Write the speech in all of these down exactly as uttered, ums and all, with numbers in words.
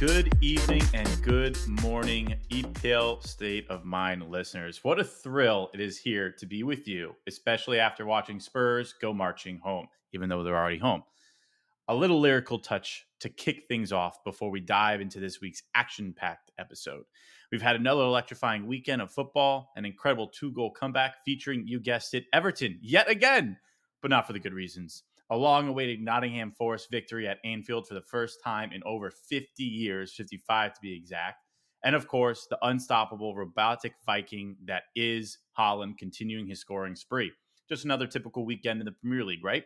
Good evening and good morning, E P L State of Mind listeners. What a thrill it is here to be with you, especially after watching Spurs go marching home, even though they're already home. A little lyrical touch to kick things off before we dive into this week's action-packed episode. We've had another electrifying weekend of football, an incredible two-goal comeback featuring, you guessed it, Everton yet again, but not for the good reasons. A long-awaited Nottingham Forest victory at Anfield for the first time in over fifty years, fifty-five to be exact. And of course, the unstoppable robotic Viking that is Haaland continuing his scoring spree. Just another typical weekend in the Premier League, right?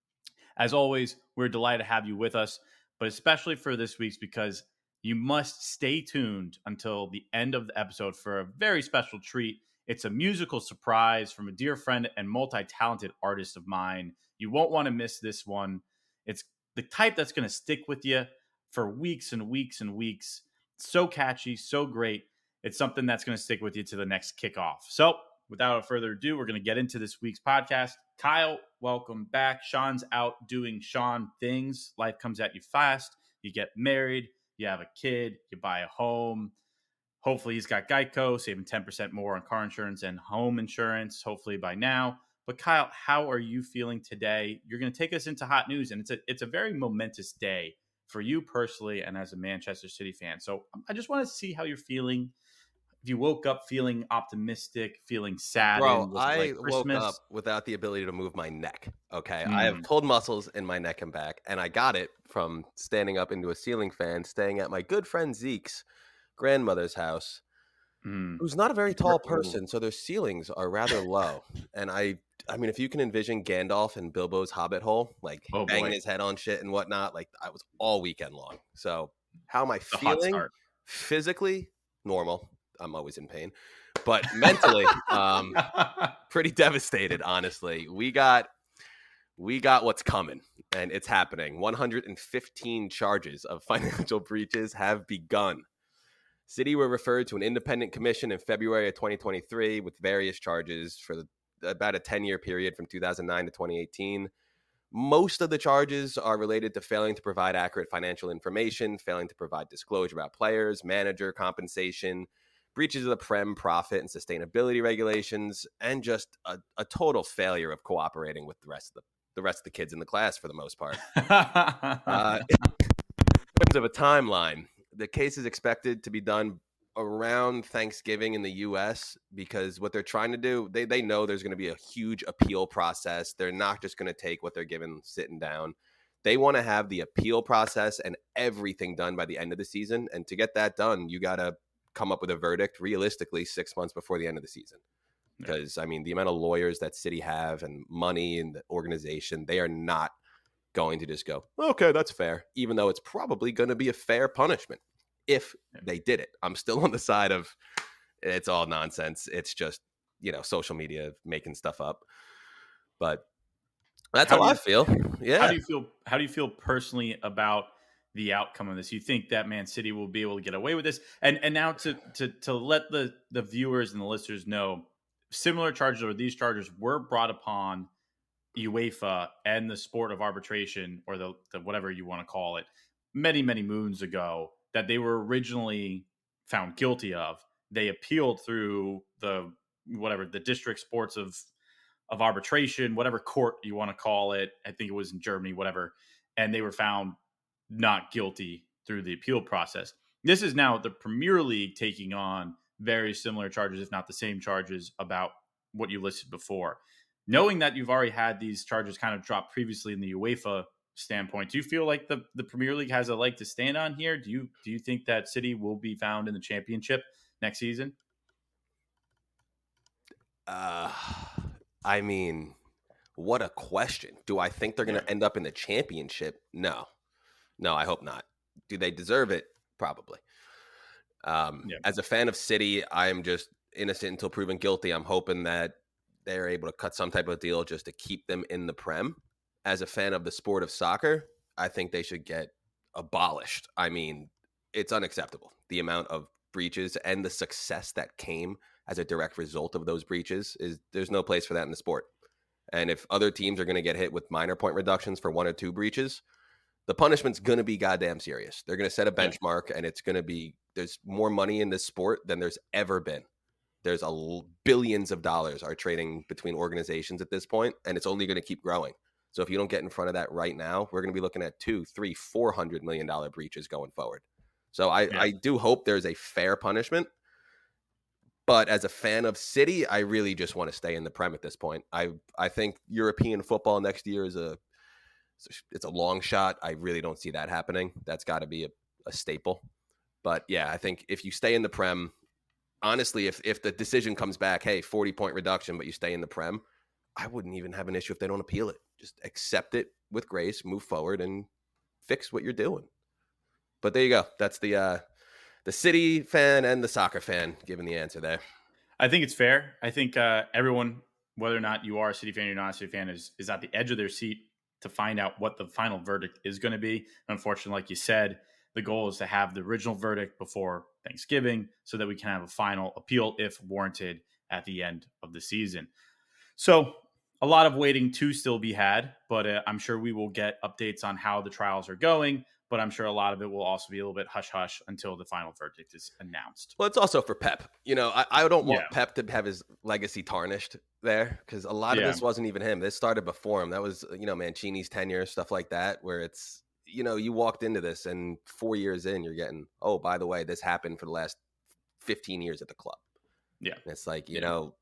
As always, we're delighted to have you with us, but especially for this week's because you must stay tuned until the end of the episode for a very special treat. It's a musical surprise from a dear friend and multi-talented artist of mine. You won't want to miss this one. It's the type that's going to stick with you for weeks and weeks and weeks. So catchy, so great. It's something that's going to stick with you to the next kickoff. So without further ado, we're going to get into this week's podcast. Kyle, welcome back. Sean's out doing Sean things. Life comes at you fast. You get married. You have a kid. You buy a home. Hopefully he's got Geico, saving ten percent more on car insurance and home insurance, hopefully by now. But Kyle, how are you feeling today? You're going to take us into hot news, and it's a it's a very momentous day for you personally and as a Manchester City fan. So I just want to see how you're feeling. If you woke up feeling optimistic, feeling sad, Bro, I like woke up without the ability to move my neck, okay? Mm. I have pulled muscles in my neck and back, and I got it from standing up into a ceiling fan, staying at my good friend Zeke's grandmother's house, mm. who's not a very tall person, so their ceilings are rather low. And I I mean, if you can envision Gandalf in Bilbo's Hobbit hole, like oh, banging boy. his head on shit and whatnot, like I was all weekend long. So how am I the feeling? Physically, normal. I'm always in pain. But mentally, um, pretty devastated, honestly. We got we got what's coming, and it's happening. one hundred fifteen charges of financial breaches have begun. City were referred to an independent commission in February of twenty twenty-three with various charges for the, about a ten-year period from two thousand nine to twenty eighteen. Most of the charges are related to failing to provide accurate financial information, failing to provide disclosure about players, manager compensation, breaches of the Prem profit and sustainability regulations, and just a, a total failure of cooperating with the rest of the, the rest of the kids in the class for the most part. uh, in terms of a timeline, the case is expected to be done around Thanksgiving in the U S because what they're trying to do, they, they know there's going to be a huge appeal process. They're not just going to take what they're given sitting down. They want to have the appeal process and everything done by the end of the season. And to get that done, you got to come up with a verdict realistically six months before the end of the season. Because, I mean, the amount of lawyers that City have and money and the organization, they are not going to just go, okay, that's fair, even though it's probably going to be a fair punishment if they did it. I'm still on the side of it's all nonsense. It's just, you know, social media making stuff up. But that's how, how I feel. Yeah. How do you feel? How do you feel personally about the outcome of this? You think that Man City will be able to get away with this? And and now to to to let the the viewers and the listeners know, similar charges or these charges were brought upon UEFA and the sport of arbitration, or the, the whatever you want to call it, many many moons ago, that they were originally found guilty of. They appealed through the whatever the district sports of of arbitration, whatever court you want to call it. I think it was in Germany, whatever, and they were found not guilty through the appeal process. This is now the Premier League taking on very similar charges, if not the same charges, about what you listed before. Knowing that you've already had these charges kind of dropped previously in the UEFA standpoint, do you feel like the, the Premier League has a leg to stand on here? Do you do you think that City will be found in the Championship next season? Uh, I mean, what a question. Do I think they're going to yeah. end up in the Championship? No. No, I hope not. Do they deserve it? Probably. Um, yeah. As a fan of City, I'm just innocent until proven guilty. I'm hoping that they're able to cut some type of deal just to keep them in the Prem. As a fan of the sport of soccer, I think they should get abolished. I mean, it's unacceptable. The amount of breaches and the success that came as a direct result of those breaches is there's no place for that in the sport. And if other teams are going to get hit with minor point reductions for one or two breaches, the punishment's going to be goddamn serious. They're going to set a benchmark, yeah. and it's going to be, there's more money in this sport than there's ever been. There's a billions of dollars are trading between organizations at this point, and it's only going to keep growing. So if you don't get in front of that right now, we're going to be looking at two, three, four hundred million dollar breaches going forward. So I, yeah. I do hope there's a fair punishment. But as a fan of City, I really just want to stay in the Prem at this point. I I think European football next year is a it's a long shot. I really don't see that happening. That's got to be a, a staple. But yeah, I think if you stay in the Prem, honestly, if if the decision comes back, hey, forty point reduction, but you stay in the Prem, I wouldn't even have an issue if they don't appeal it. Just accept it with grace, move forward, and fix what you're doing. But there you go. That's the uh, the City fan and the soccer fan giving the answer there. I think it's fair. I think uh, everyone, whether or not you are a City fan or you're not a City fan, is is at the edge of their seat to find out what the final verdict is going to be. Unfortunately, like you said, the goal is to have the original verdict before Thanksgiving so that we can have a final appeal if warranted at the end of the season. So a lot of waiting to still be had, but uh, I'm sure we will get updates on how the trials are going, but I'm sure a lot of it will also be a little bit hush-hush until the final verdict is announced. Well, it's also for Pep. You know, I, I don't want yeah. Pep to have his legacy tarnished there, because a lot of yeah. this wasn't even him. This started before him. That was, you know, Mancini's tenure, stuff like that, where it's, you know, you walked into this and four years in, you're getting, oh, by the way, this happened for the last fifteen years at the club. Yeah. And it's like, you yeah. know,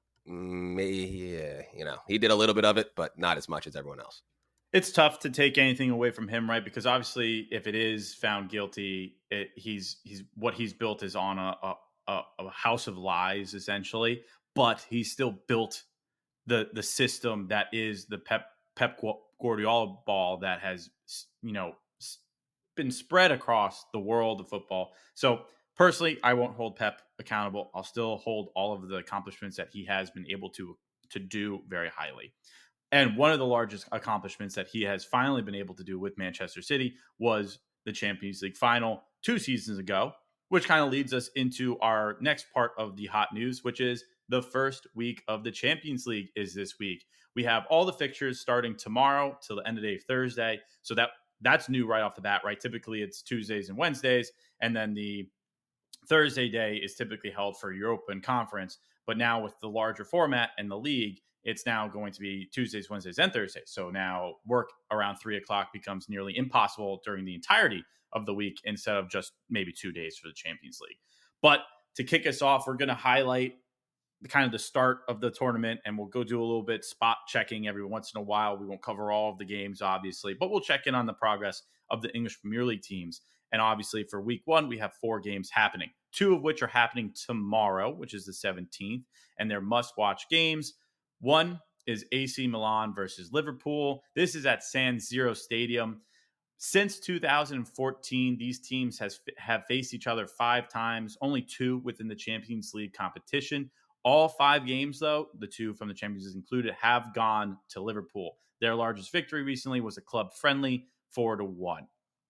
me, yeah, you know, he did a little bit of it, but not as much as everyone else. It's tough to take anything away from him, right? Because obviously, if it is found guilty, it, he's he's what he's built is on a, a a house of lies, essentially. But he's still built the the system that is the Pep Pep Guardiola ball that has, you know, been spread across the world of football. So personally, I won't hold Pep accountable. I'll still hold all of the accomplishments that he has been able to to do very highly. And one of the largest accomplishments that he has finally been able to do with Manchester City was the Champions League final two seasons ago, which kind of leads us into our next part of the hot news, which is the first week of the Champions League is this week. We have all the fixtures starting tomorrow till the end of the day, Thursday. So that that's new right off the bat, right? Typically it's Tuesdays and Wednesdays, and then the Thursday day is typically held for European Conference. But now with the larger format and the league, it's now going to be Tuesdays, Wednesdays, and Thursdays. So now work around three o'clock becomes nearly impossible during the entirety of the week instead of just maybe two days for the Champions League. But to kick us off, we're going to highlight the kind of the start of the tournament, and we'll go do a little bit spot checking every once in a while. We won't cover all of the games, obviously, but we'll check in on the progress of the English Premier League teams. And obviously for week one, we have four games happening, two of which are happening tomorrow, which is the seventeenth, and they're must-watch games. One is A C Milan versus Liverpool. This is at San Siro Stadium. Since two thousand fourteen, these teams has, have faced each other five times, only two within the Champions League competition. All five games, though, the two from the Champions League included, have gone to Liverpool. Their largest victory recently was a club friendly, four to one.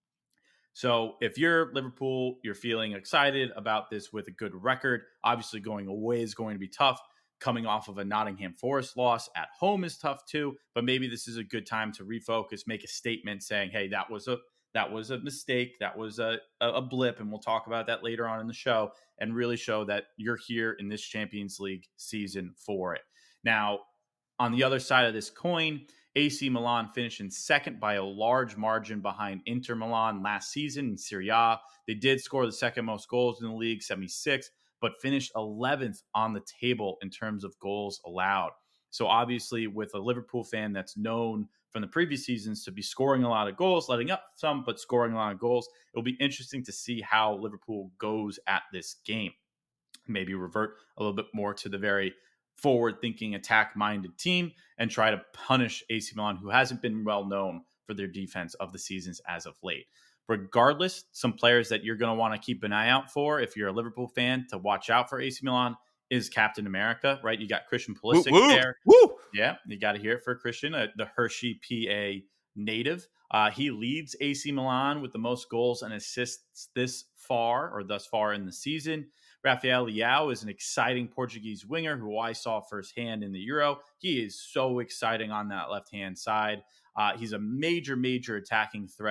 So if you're Liverpool, you're feeling excited about this with a good record. Obviously, going away is going to be tough. Coming off of a Nottingham Forest loss at home is tough too, but maybe this is a good time to refocus, make a statement saying, hey, that was a that was a mistake, that was a, a blip, and we'll talk about that later on in the show, and really show that you're here in this Champions League season for it. Now, on the other side of this coin, A C Milan finished in second by a large margin behind Inter Milan last season in Serie A. They did score the second most goals in the league, seventy-six, but finished eleventh on the table in terms of goals allowed. So obviously with a Liverpool fan that's known from the previous seasons to be scoring a lot of goals, letting up some, but scoring a lot of goals, it'll be interesting to see how Liverpool goes at this game. Maybe revert a little bit more to the very forward-thinking, attack-minded team and try to punish A C Milan, who hasn't been well known for their defense of the seasons as of late. Regardless, some players that you're going to want to keep an eye out for if you're a Liverpool fan to watch out for A C Milan is Captain America, right? You got Christian Pulisic woo, woo, there. Woo. Yeah, you got to hear it for Christian, uh, the Hershey, P A native. Uh, he leads A C Milan with the most goals and assists this far, or thus far in the season. Rafael Leao is an exciting Portuguese winger who I saw firsthand in the Euro. He is so exciting on that left-hand side. Uh, he's a major, major attacking threat.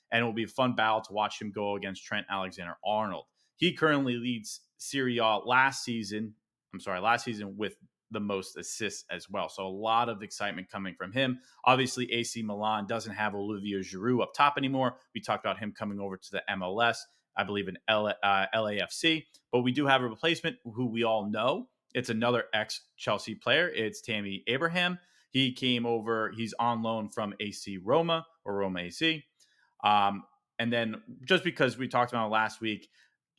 and it will be a fun battle to watch him go against Trent Alexander-Arnold. He currently leads Serie A last season, I'm sorry, last season with the most assists as well. So a lot of excitement coming from him. Obviously, A C Milan doesn't have Olivier Giroud up top anymore. We talked about him coming over to the M L S, I believe in L- uh, L A F C, but we do have a replacement who we all know. It's another ex-Chelsea player. It's Tammy Abraham. He came over. He's on loan from A C Roma or Roma A C. Um, and then just because we talked about it last week,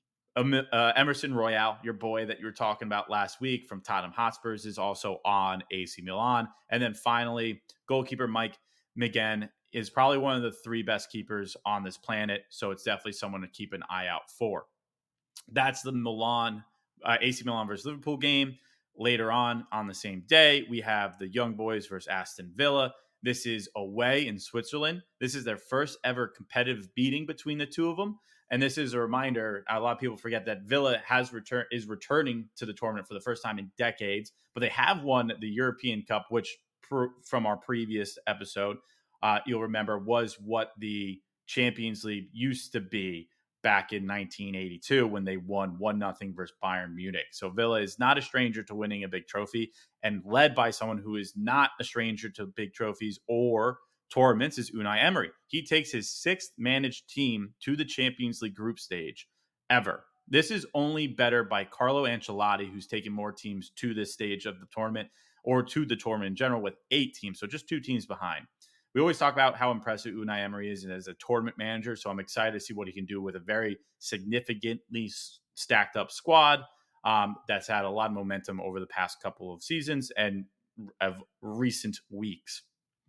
Uh, Emerson Royale, your boy that you were talking about last week from Tottenham Hotspurs, is also on A C Milan. And then finally, goalkeeper Mike McGinn is probably one of the three best keepers on this planet. So it's definitely someone to keep an eye out for. That's the Milan, uh, A C Milan versus Liverpool game. Later on, on the same day, we have the Young Boys versus Aston Villa. This is away in Switzerland. This is their first ever competitive beating between the two of them. And this is a reminder, a lot of people forget that Villa has return is returning to the tournament for the first time in decades, but they have won the European Cup, which pr- from our previous episode, uh, you'll remember was what the Champions League used to be back in nineteen eighty-two when they won one nothing versus Bayern Munich. So Villa is not a stranger to winning a big trophy, and led by someone who is not a stranger to big trophies or tournaments is Unai Emery. He takes his sixth managed team to the Champions League group stage ever. This is only better by Carlo Ancelotti, who's taken more teams to this stage of the tournament or to the tournament in general with eight teams. So just two teams behind. We always talk about how impressive Unai Emery is as a tournament manager. So I'm excited to see what he can do with a very significantly stacked up squad um, that's had a lot of momentum over the past couple of seasons and of recent weeks.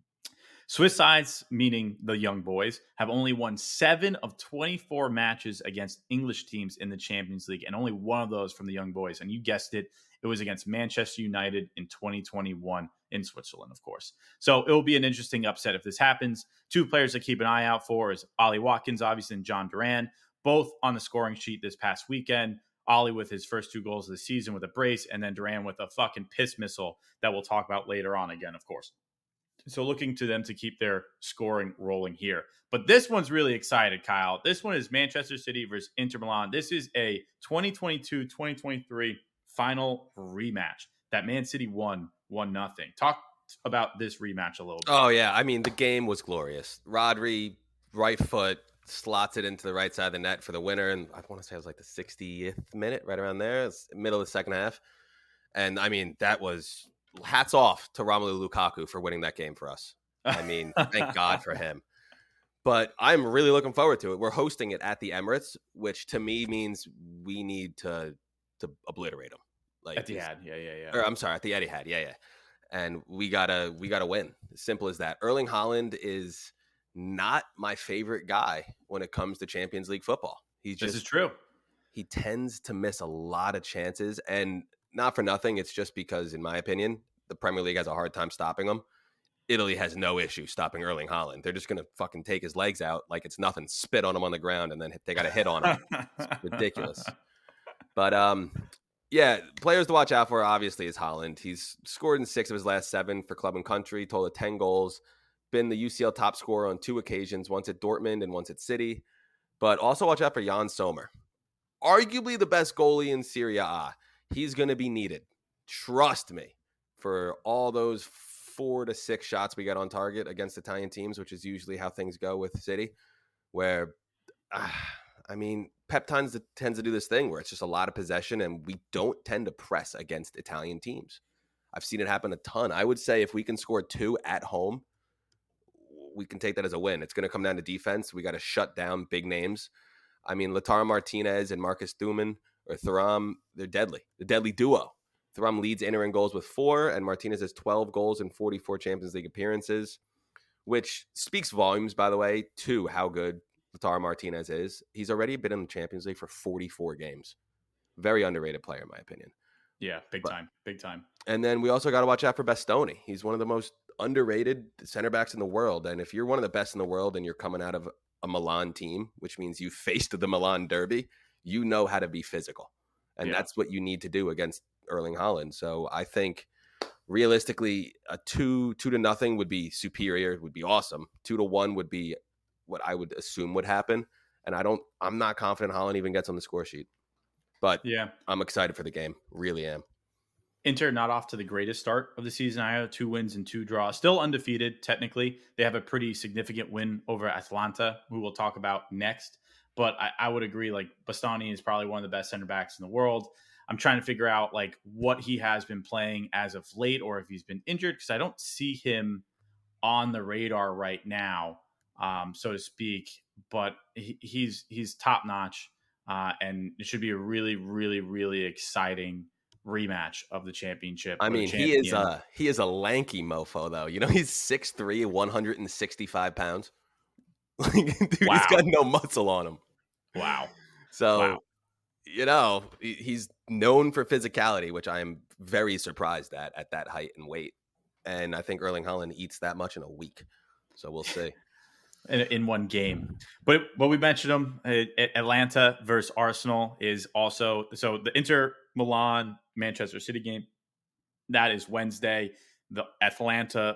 Swiss sides, meaning the Young Boys, have only won seven of twenty-four matches against English teams in the Champions League, and only one of those from the Young Boys. And you guessed it, it was against Manchester United in twenty twenty-one in Switzerland, of course. So it will be an interesting upset if this happens. Two players to keep an eye out for is Ollie Watkins, obviously, and John Duran, both on the scoring sheet this past weekend. Ollie with his first two goals of the season with a brace, and then Duran with a fucking piss missile that we'll talk about later on again, of course. So looking to them to keep their scoring rolling here. But this one's really excited, Kyle. This one is Manchester City versus Inter Milan. This is a twenty twenty-two twenty twenty-three final rematch that Man City won one nothing. Talk about this rematch a little bit. Oh, yeah. I mean, the game was glorious. Rodri, right foot, slots it into the right side of the net for the winner. And I want to say it was like the sixtieth minute, right around there. It's middle of the second half. And, I mean, that was... hats off to Romelu Lukaku for winning that game for us. I mean, thank God for him. But I'm really looking forward to it. We're hosting it at the Emirates, which to me means we need to to obliterate them. Like at the Etihad, yeah, yeah, yeah. Or I'm sorry, at the Etihad, yeah, yeah. And we gotta we gotta win. Simple as that. Erling Haaland is not my favorite guy when it comes to Champions League football. He's just this is true. He tends to miss a lot of chances, and not for nothing. It's just because, in my opinion, the Premier League has a hard time stopping him. Italy has no issue stopping Erling Haaland. They're just going to fucking take his legs out like it's nothing, spit on him on the ground, and then they got to hit on him. It's ridiculous. But, um, yeah, players to watch out for, obviously, is Haaland. He's scored in six of his last seven for club and country, total ten goals, been the U C L top scorer on two occasions, once at Dortmund and once at City. But also watch out for Jan Sommer. Arguably the best goalie in Serie A. He's going to be needed. Trust me. For all those four to six shots we get on target against Italian teams, which is usually how things go with City, where, uh, I mean, Pep tends to, tends to do this thing where it's just a lot of possession, and we don't tend to press against Italian teams. I've seen it happen a ton. I would say if we can score two at home, we can take that as a win. It's going to come down to defense. We got to shut down big names. I mean, Lautaro Martinez and Marcus Thuram, or Thuram, they're deadly. The deadly duo. Thuram leads Inter in goals with four, and Martinez has twelve goals and forty-four Champions League appearances, which speaks volumes, by the way, to how good Lautaro Martinez is. He's already been in the Champions League for forty-four games. Very underrated player, in my opinion. Yeah, big but, time, big time. And then we also got to watch out for Bastoni. He's one of the most underrated center backs in the world, and if you're one of the best in the world and you're coming out of a Milan team, which means you faced the Milan derby, you know how to be physical. And yeah. That's what you need to do against Erling Haaland. So I think realistically, a two two to nothing would be superior, would be awesome. Two to one would be what I would assume would happen. And I don't, I'm not confident Haaland even gets on the score sheet. But yeah, I'm excited for the game. Really am. Inter not off to the greatest start of the season. I have two wins and two draws. Still undefeated, technically. They have a pretty significant win over Atalanta, who we'll talk about next. But I, I would agree, like, Bastoni is probably one of the best center backs in the world. I'm trying to figure out, like, what he has been playing as of late or if he's been injured, because I don't see him on the radar right now, um, so to speak. But he, he's he's top-notch, uh, and it should be a really, really, really exciting rematch of the championship. I mean, he is a he is a lanky mofo, though. You know, he's six three, one hundred sixty-five pounds. Like, dude, wow. He's got no muscle on him. Wow. So, wow. you know, he's known for physicality, which I am very surprised at at that height and weight. And I think Erling Haaland eats that much in a week. So we'll see. in, in one game. But but we mentioned them. Atlanta versus Arsenal is also so the Inter Milan Manchester City game. That is Wednesday. The Atlanta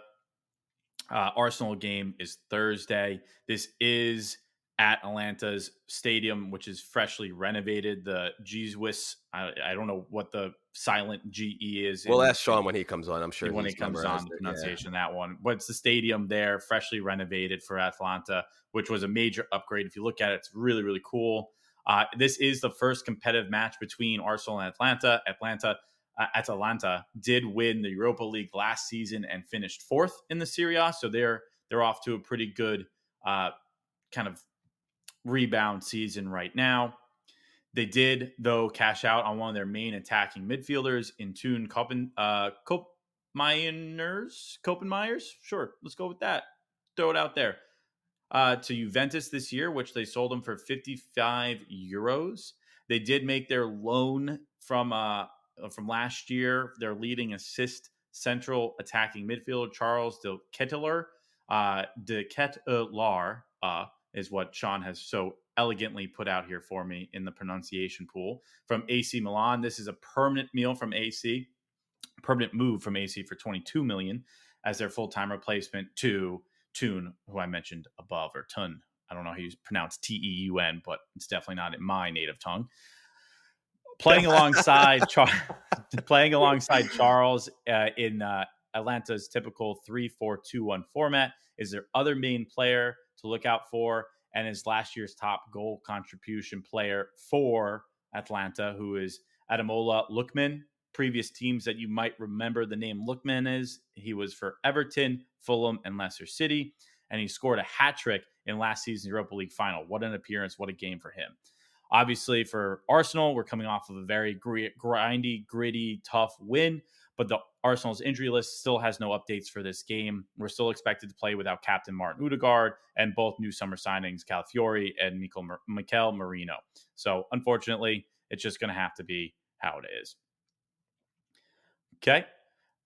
uh, Arsenal game is Thursday. This is at Atlanta's stadium, which is freshly renovated. The G-Swiss, I, I don't know what the silent G E is. We'll ask Sean when he comes on. I'm sure when he comes on, the pronunciation of that one. But it's the stadium there, freshly renovated for Atlanta, which was a major upgrade. If you look at it, it's really, really cool. Uh, this is the first competitive match between Arsenal and Atlanta. Atlanta, uh, Atalanta did win the Europa League last season and finished fourth in the Serie A, so they're they're off to a pretty good uh, kind of rebound season right now. They did, though, cash out on one of their main attacking midfielders in Toon Koppen, uh, Kopenmeyers. Kopenmeyers? Sure, let's go with that. Throw it out there. Uh, to Juventus this year, which they sold him for fifty-five euros. They did make their loan from uh, from last year, their leading assist central attacking midfielder, Charles de Ketelaere. Uh, de Ketelaere, uh, is what Sean has so elegantly put out here for me in the pronunciation pool from A C Milan. This is a permanent meal from A C, permanent move from A C for twenty-two million dollars as their full-time replacement to Toon, who I mentioned above, or Tun. I don't know how you pronounce T E U N, but it's definitely not in my native tongue. Playing alongside Char- playing alongside Charles uh, in uh, Atlanta's typical three four two one format is their other main player to look out for, and is last year's top goal contribution player for Atlanta, who is Ademola Lookman. Previous teams that you might remember the name Lookman is, he was for Everton, Fulham, and Leicester City, and he scored a hat trick in last season's Europa League final. What an appearance, what a game for him. Obviously, for Arsenal, we're coming off of a very grindy, gritty, tough win, but the Arsenal's injury list still has no updates for this game. We're still expected to play without captain Martin Odegaard and both new summer signings, Calafiori and Mikel, Mikel Merino. So, unfortunately, it's just going to have to be how it is. Okay.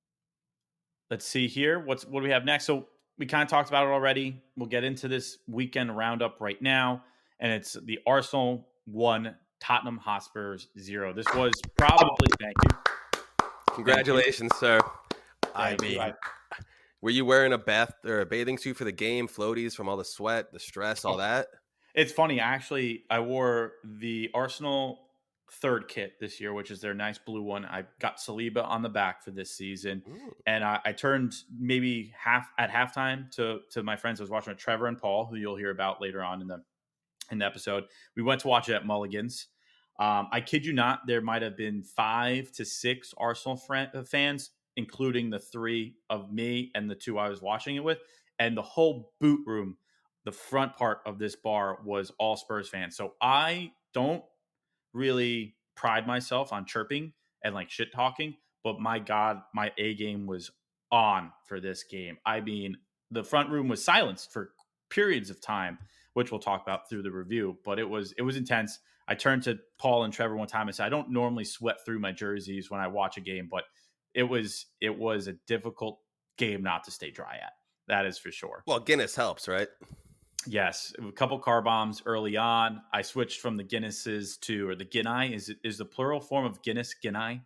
Let's see here. What's what do we have next? So we kind of talked about it already. We'll get into this weekend roundup right now. And it's the Arsenal one, Tottenham Hotspurs zero. This was probably, thank you. Congratulations, thank you. sir. I thank mean, you. Were you wearing a bath or a bathing suit for the game? Floaties from all the sweat, the stress, all that? It's funny. Actually, I wore the Arsenal third kit this year, which is their nice blue one. I got Saliba on the back for this season. Ooh. And I, I turned maybe half at halftime to to my friends. I was watching with Trevor and Paul, who you'll hear about later on in the in the episode. We went to watch it at Mulligan's. Um, I kid you not, there might have been five to six Arsenal fran- fans, including the three of me and the two I was watching it with. And the whole boot room, the front part of this bar was all Spurs fans. So I don't really pride myself on chirping and like shit talking, but my God, my A game was on for this game. I mean, the front room was silenced for periods of time, which we'll talk about through the review, but it was, it was intense. I turned to Paul and Trevor one time and said, I don't normally sweat through my jerseys when I watch a game, but it was, it was a difficult game not to stay dry at. That is for sure. Well, Guinness helps, right? Yes, a couple car bombs early on. I switched from the Guinnesses to, or the Guinnai. Is it is the plural form of Guinness Guinnai?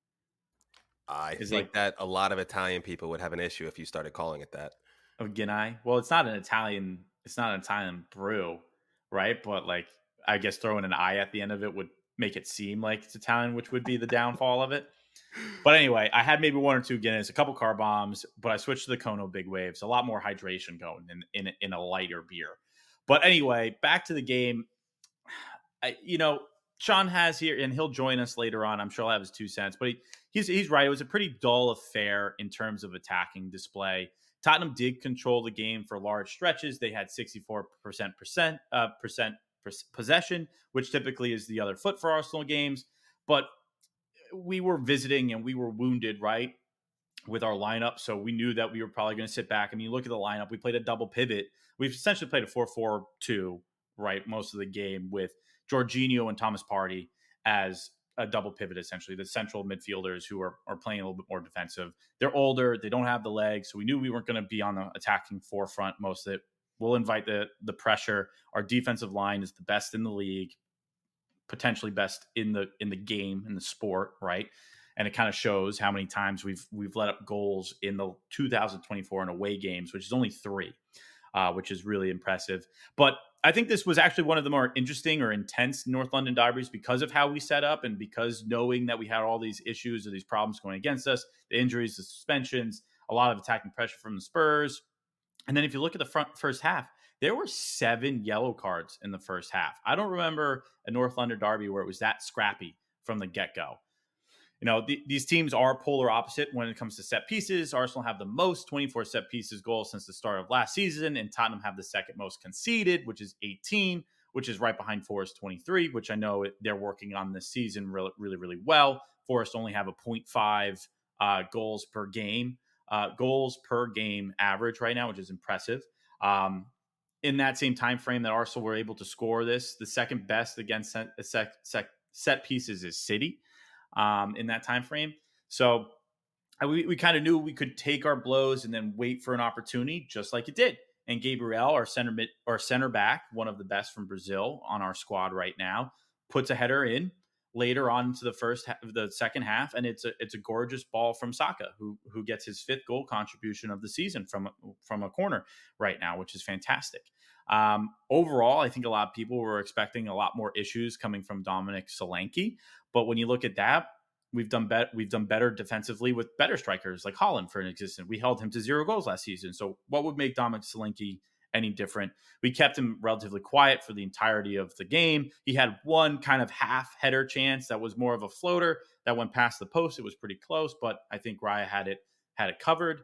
I is think like, that a lot of Italian people would have an issue if you started calling it that. Of Guinnai? Well, it's not an Italian. it's not an Italian brew, right? But like, I guess throwing an I at the end of it would make it seem like it's Italian, which would be the downfall of it. But anyway, I had maybe one or two Guinness, a couple car bombs, but I switched to the Kono Big Waves. A lot more hydration going in in, in a lighter beer. But anyway, back to the game. I, you know, Sean has here, and he'll join us later on. I'm sure he'll have his two cents, but he, he's he's right. It was a pretty dull affair in terms of attacking display. Tottenham did control the game for large stretches. They had sixty-four percent percent uh, percent possession, which typically is the other foot for Arsenal games. But we were visiting and we were wounded, right, with our lineup. So we knew that we were probably going to sit back. I mean, you look at the lineup. We played a double pivot. We've essentially played a four four two, right, most of the game with Jorginho and Thomas Partey as a double pivot, essentially, the central midfielders who are, are playing a little bit more defensive. They're older. They don't have the legs. So we knew we weren't going to be on the attacking forefront most of it. We'll invite the the pressure. Our defensive line is the best in the league, potentially best in the in the game, in the sport, right? And it kind of shows how many times we've we've let up goals in the two thousand twenty-four in away games, which is only three, uh, which is really impressive. But I think this was actually one of the more interesting or intense North London derbies because of how we set up and because knowing that we had all these issues or these problems going against us, the injuries, the suspensions, a lot of attacking pressure from the Spurs. And then if you look at the front first half, there were seven yellow cards in the first half. I don't remember a North London derby where it was that scrappy from the get-go. You know, the, these teams are polar opposite when it comes to set pieces. Arsenal have the most twenty-four set pieces goals since the start of last season, and Tottenham have the second most conceded, which is eighteen, which is right behind Forest twenty-three, which I know they're working on this season really, really, really well. Forest only have a point five uh, goals per game, uh, goals per game average right now, which is impressive. Um, in that same time frame that Arsenal were able to score this, the second best against set, set, set, set pieces is City. Um, in that time frame. So we, we kind of knew we could take our blows and then wait for an opportunity, just like it did. And Gabriel, our center mid, our center back, one of the best from Brazil on our squad right now, puts a header in later on into the first, the second half, and it's a it's a gorgeous ball from Saka, who who gets his fifth goal contribution of the season from from a corner right now, which is fantastic. Um, overall, I think a lot of people were expecting a lot more issues coming from Dominic Solanke. But when you look at that, we've done better. We've done better defensively with better strikers like Haaland, for an existence. We held him to zero goals last season. So what would make Dominic Solanke any different? We kept him relatively quiet for the entirety of the game. He had one kind of half header chance that was more of a floater that went past the post. It was pretty close, but I think Raya had it had it covered.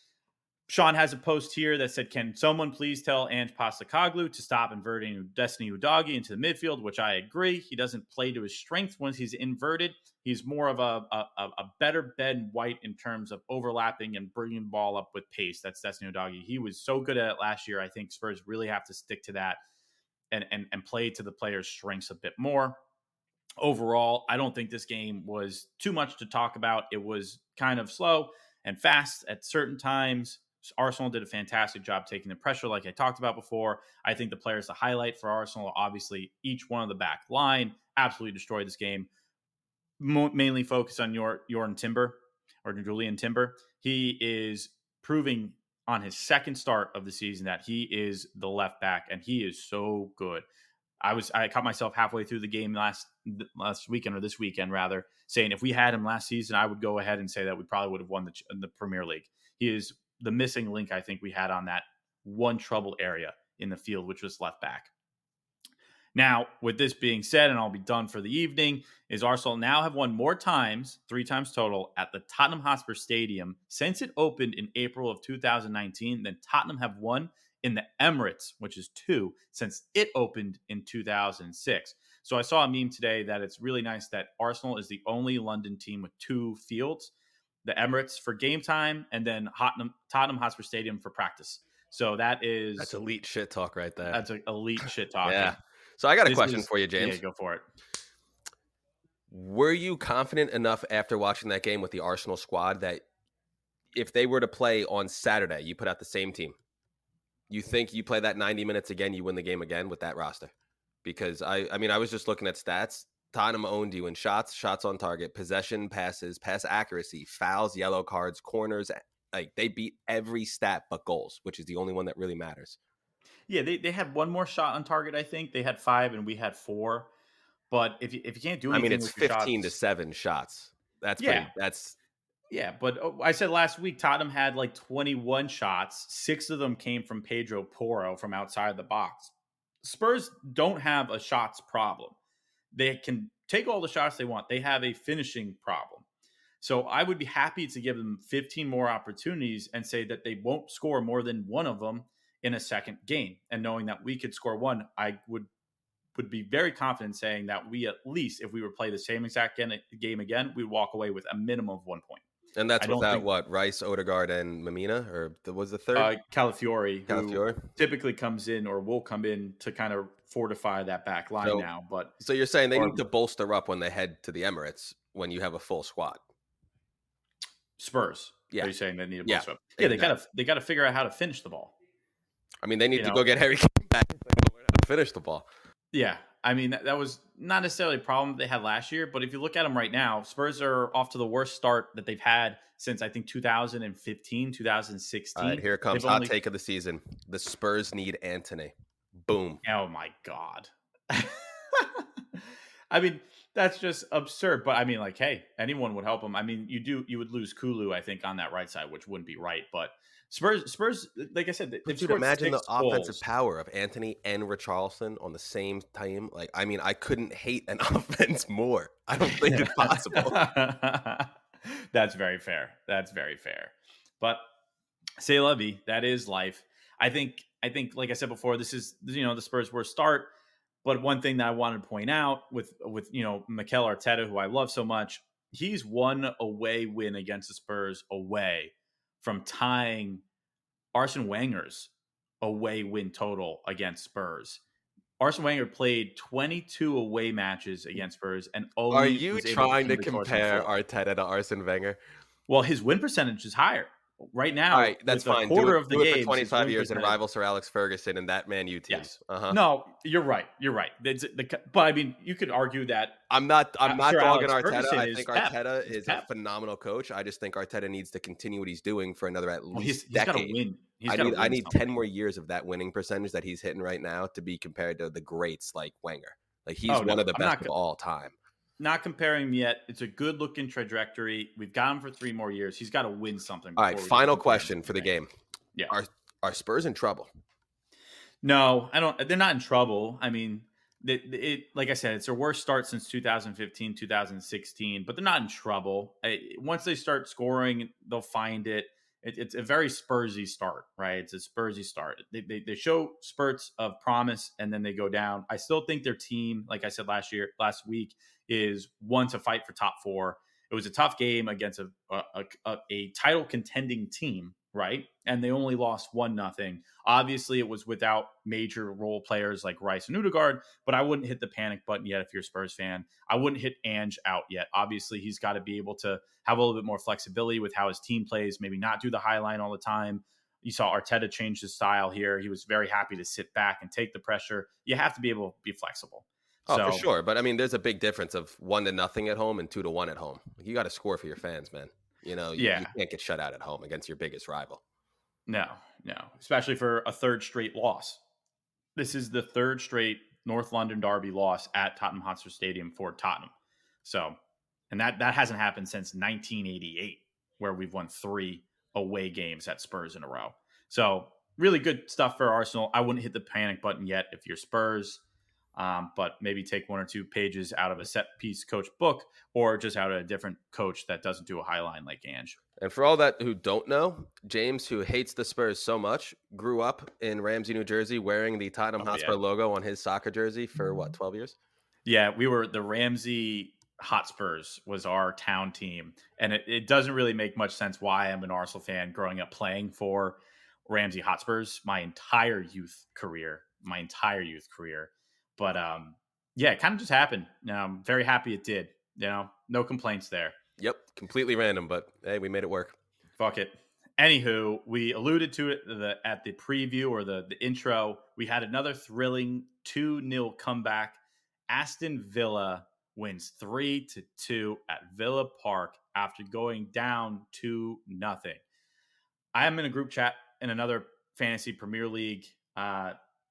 Sean has a post here that said, can someone please tell Ange Postecoglou to stop inverting Destiny Udogie into the midfield, which I agree. He doesn't play to his strength once he's inverted. He's more of a, a, a better Ben White in terms of overlapping and bringing the ball up with pace. That's Destiny Udogie. He was so good at it last year. I think Spurs really have to stick to that and, and, and play to the players' strengths a bit more. Overall, I don't think this game was too much to talk about. It was kind of slow and fast at certain times. Arsenal did a fantastic job taking the pressure, like I talked about before. I think the players to highlight for Arsenal, obviously, each one of the back line absolutely destroyed this game. Mo- mainly focused on your Jordan Timber or Julian Timber. He is proving on his second start of the season that he is the left back, and he is so good. I was I caught myself halfway through the game last last weekend or this weekend rather, saying if we had him last season, I would go ahead and say that we probably would have won the the Premier League. He is the missing link I think we had on that one trouble area in the field, which was left back. Now, with this being said, and I'll be done for the evening, is Arsenal now have won more times, three times total, at the Tottenham Hotspur Stadium since it opened in April of two thousand nineteen than Tottenham have won in the Emirates, which is two, since it opened in two thousand six. So I saw a meme today that it's really nice that Arsenal is the only London team with two fields, the Emirates for game time, and then Tottenham, Tottenham Hotspur Stadium for practice. So that is... That's elite shit talk right there. That's a elite shit talk. Yeah. So I got a this question is, for you, James. Yeah, go for it. Were you confident enough after watching that game with the Arsenal squad that if they were to play on Saturday, you put out the same team, you think you play that ninety minutes again, you win the game again with that roster? Because, I, I mean, I was just looking at stats. Tottenham owned you in shots, shots on target, possession, passes, pass accuracy, fouls, yellow cards, corners. Like, they beat every stat but goals, which is the only one that really matters. Yeah, they, they had one more shot on target, I think. They had five and we had four. But if you, if you can't do I mean, anything it's with your fifteen to shots, seven shots. That's yeah, pretty. That's yeah. But uh, I said last week, Tottenham had like twenty-one shots. Six of them came from Pedro Porro from outside the box. Spurs don't have a shots problem. They can take all the shots they want. They have a finishing problem. So I would be happy to give them fifteen more opportunities and say that they won't score more than one of them in a second game. And knowing that we could score one, I would would be very confident saying that we at least, if we were play the same exact game again, we'd walk away with a minimum of one point. And that's I don't without think, what, Rice, Odegaard, and Mamina, or the, was the third? Uh, Calafiori, Calafiori, who typically comes in or will come in to kind of fortify that back line so, now. But so you're saying they or, need to bolster up when they head to the Emirates when you have a full squad? Spurs, yeah. Are you saying they need to yeah, bolster up? Yeah, exactly. they gotta they gotta figure out how to finish the ball. I mean, they need you to know? go get Harry Kane back if they know how to finish the ball. Yeah, I mean, that, that was not necessarily a problem they had last year, but if you look at them right now, Spurs are off to the worst start that they've had since, I think, two thousand fifteen, two thousand sixteen. All right, here comes they've hot only... take of the season. The Spurs need Antony. Boom. Oh, my God. I mean, that's just absurd. But, I mean, like, hey, anyone would help him. I mean, you do you would lose Kulu, I think, on that right side, which wouldn't be right. But Spurs, Spurs, like I said, they've Dude, scored imagine the six goals. offensive power of Antony and Richarlison on the same team. Like, I mean, I couldn't hate an offense more. I don't think it's possible. That's very fair. That's very fair. But c'est la vie. That is life. I think, I think, like I said before, this is, you know, the Spurs' worst start. But one thing that I wanted to point out with, with you know, Mikel Arteta, who I love so much, he's one away win against the Spurs away from tying Arsene Wenger's away win total against Spurs. Arsene Wenger played twenty-two away matches against Spurs, and only are you was trying able to, to compare Arteta to Arsene Wenger? Well, his win percentage is higher right now. All right, that's fine. A quarter do it, of the do it games, for twenty-five years and percentage... rival Sir Alex Ferguson and that Man U team. Yes. Uh-huh. No, you're right. You're right. The, but I mean, you could argue that I'm not. I'm not Sir dogging Alex Arteta. Ferguson I think Pep. Arteta is Pep. a phenomenal coach. I just think Arteta needs to continue what he's doing for another at least well, he's, he's decade. Got to win. He's I need. Win I need something. ten more years of that winning percentage that he's hitting right now to be compared to the greats like Wenger. Like he's oh, one no, of the I'm best not, of all time. Not comparing him yet. It's a good looking trajectory. We've got him for three more years. He's got to win something. All right. Final question for the game. Yeah. Are are Spurs in trouble? No, I don't. They're not in trouble. I mean, it, it like I said, it's their worst start since two thousand fifteen, two thousand sixteen, but they're not in trouble. I, once they start scoring, they'll find it. it. It's a very Spursy start, right? It's a Spursy start. They, they, they show spurts of promise and then they go down. I still think their team, like I said last year, last week, is one to fight for top four. It was a tough game against a a, a, a title contending team, right? And they only lost one nothing. Obviously, it was without major role players like Rice and Odegaard, but I wouldn't hit the panic button yet if you're a Spurs fan. I wouldn't hit Ange out yet. Obviously, he's got to be able to have a little bit more flexibility with how his team plays, maybe not do the high line all the time. You saw Arteta change his style here. He was very happy to sit back and take the pressure. You have to be able to be flexible. Oh, so, for sure. But I mean, there's a big difference of one to nothing at home and two to one at home. You got to score for your fans, man. You know, you, yeah. you can't get shut out at home against your biggest rival. No, no, especially for a third straight loss. This is the third straight North London derby loss at Tottenham Hotspur Stadium for Tottenham. So, and that, that hasn't happened since nineteen eighty-eight, where we've won three away games at Spurs in a row. So really good stuff for Arsenal. I wouldn't hit the panic button yet if you're Spurs. Um, but maybe take one or two pages out of a set piece coach book or just out of a different coach that doesn't do a high line like Ange. And for all that who don't know, James, who hates the Spurs so much, grew up in Ramsey, New Jersey, wearing the Tottenham oh, Hotspur yeah. logo on his soccer jersey for what, twelve years? Yeah, we were the Ramsey Hotspurs was our town team. And it, it doesn't really make much sense why I'm an Arsenal fan growing up playing for Ramsey Hotspurs my entire youth career, my entire youth career. But, um, yeah, it kind of just happened. I'm very happy it did. You know, no complaints there. Yep, completely random, but, hey, we made it work. Fuck it. Anywho, we alluded to it the, at the preview or the, the intro. We had another thrilling two nil comeback. Aston Villa wins three to two at Villa Park after going down two nothing. I am in a group chat in another fantasy Premier League uh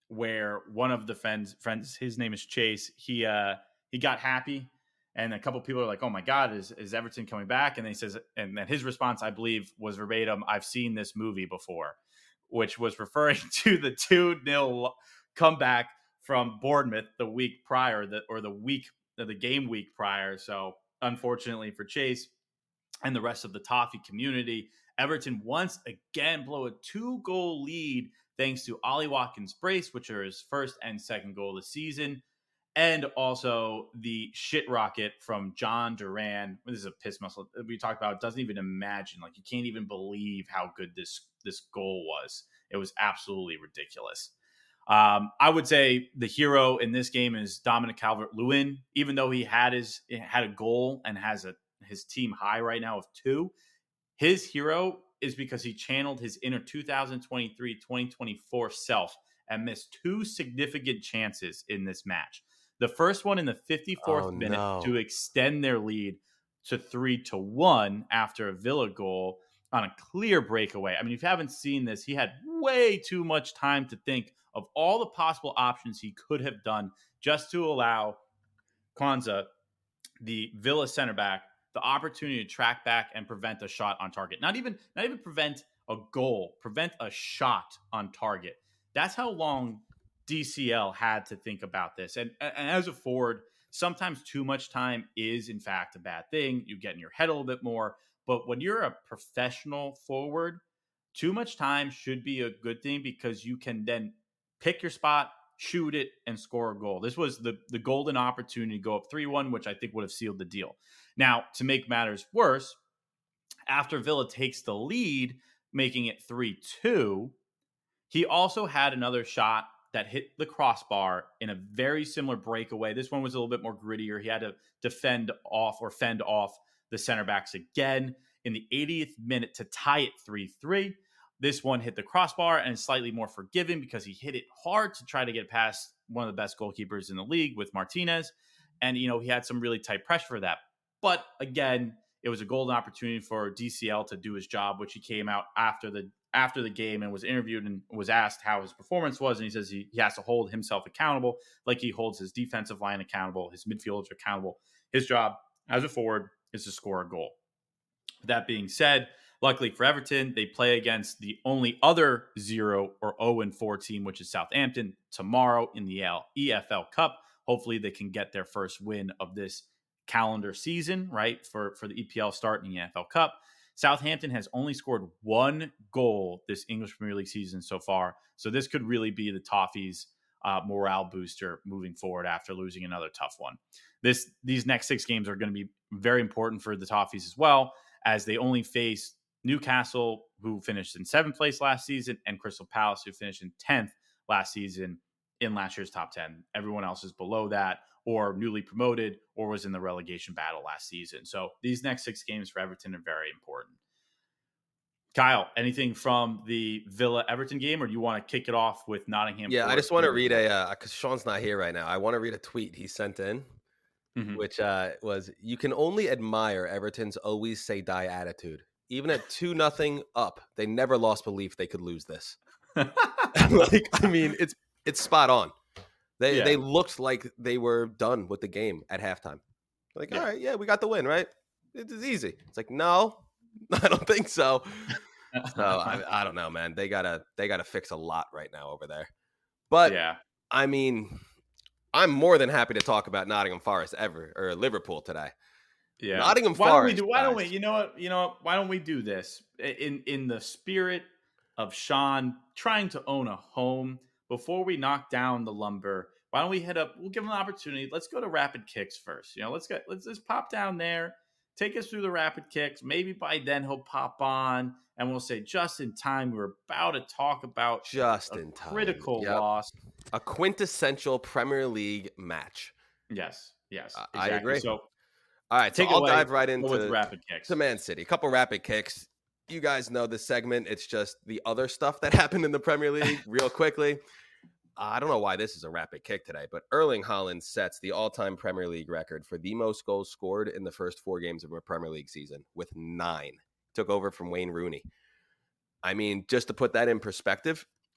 where one of the friends, friends, his name is Chase. He uh, he got happy, and a couple people are like, "Oh my God, is is Everton coming back?" And then he says, and then his response, I believe, was verbatim, "I've seen this movie before," which was referring to the two nil comeback from Bournemouth the week prior, that or the week the game week prior. So unfortunately for Chase and the rest of the Toffee community, Everton once again blow a two-goal lead thanks to Ollie Watkins' brace, which are his first and second goal of the season, and also the shit rocket from John Duran. This is a piss muscle we talked about. Doesn't even imagine, like you can't even believe how good this this goal was. It was absolutely ridiculous. Um, I would say the hero in this game is Dominic Calvert-Lewin, even though he had his had a goal and has a his team high right now of two. His hero is because he channeled his inner two thousand twenty-three twenty twenty-four self and missed two significant chances in this match. The first one in the fifty-fourth oh, minute no. to extend their lead to three to one after a Villa goal on a clear breakaway. I mean, if you haven't seen this, he had way too much time to think of all the possible options he could have done just to allow Kwanzaa, the Villa center back, the opportunity to track back and prevent a shot on target. Not even, not even prevent a goal, prevent a shot on target. That's how long D C L had to think about this. And, and as a forward, sometimes too much time is in fact a bad thing. You get in your head a little bit more. But when you're a professional forward, too much time should be a good thing because you can then pick your spot, shoot it, and score a goal. This was the, the golden opportunity to go up three one, which I think would have sealed the deal. Now, to make matters worse, after Villa takes the lead, making it three two, he also had another shot that hit the crossbar in a very similar breakaway. This one was a little bit more grittier. He had to defend off or fend off the center backs again in the eightieth minute to tie it three three. This one hit the crossbar and is slightly more forgiving because he hit it hard to try to get past one of the best goalkeepers in the league with Martinez. And, you know, he had some really tight pressure for that. But again, it was a golden opportunity for D C L to do his job, which he came out after the after the game and was interviewed and was asked how his performance was. And he says he, he has to hold himself accountable like he holds his defensive line accountable, his midfielders accountable. His job as a forward is to score a goal. That being said, luckily for Everton, they play against the only other zero or oh and four team, which is Southampton, tomorrow in the E F L Cup. Hopefully they can get their first win of this calendar season, right, for, for the E P L start in the E F L Cup. Southampton has only scored one goal this English Premier League season so far, so this could really be the Toffees' uh, morale booster moving forward after losing another tough one. This These next six games are going to be very important for the Toffees as well, as they only face Newcastle, who finished in seventh place last season, and Crystal Palace, who finished in tenth last season in last year's top ten. Everyone else is below that or newly promoted or was in the relegation battle last season. So these next six games for Everton are very important. Kyle, anything from the Villa-Everton game, or do you want to kick it off with Nottingham? Yeah, I just want to read a, because uh, Sean's not here right now. I want to read a tweet he sent in, mm-hmm. which uh, was, "You can only admire Everton's always say die attitude. Even at two nothing up, they never lost belief they could lose this." Like, I mean, it's it's spot on. They yeah. they looked like they were done with the game at halftime. Like, yeah. all right, yeah, we got the win, right? It's easy. It's like, no, I don't think so. So I, I don't know, man. They gotta they gotta fix a lot right now over there. But yeah, I mean, I'm more than happy to talk about Nottingham Forest ever or Liverpool today. Yeah, Nottingham why Forest. Don't we do, why guys. don't we? You know what? You know what? Why don't we do this in in the spirit of Sean trying to own a home? Before we knock down the lumber, why don't we hit up? We'll give him an opportunity. Let's go to Rapid Kicks first. You know, let's get let's just pop down there, take us through the Rapid Kicks. Maybe by then he'll pop on, and we'll say just in time. We're about to talk about just a in time critical yep. loss, a quintessential Premier League match. Yes, yes, uh, exactly. I agree. So, all right, so take I'll away, dive right into with Rapid Kicks. To Man City. A couple Rapid Kicks. You guys know this segment. It's just the other stuff that happened in the Premier League real quickly. I don't know why this is a rapid kick today, but Erling Haaland sets the all-time Premier League record for the most goals scored in the first four games of a Premier League season with nine. Took over from Wayne Rooney. I mean, just to put that in perspective,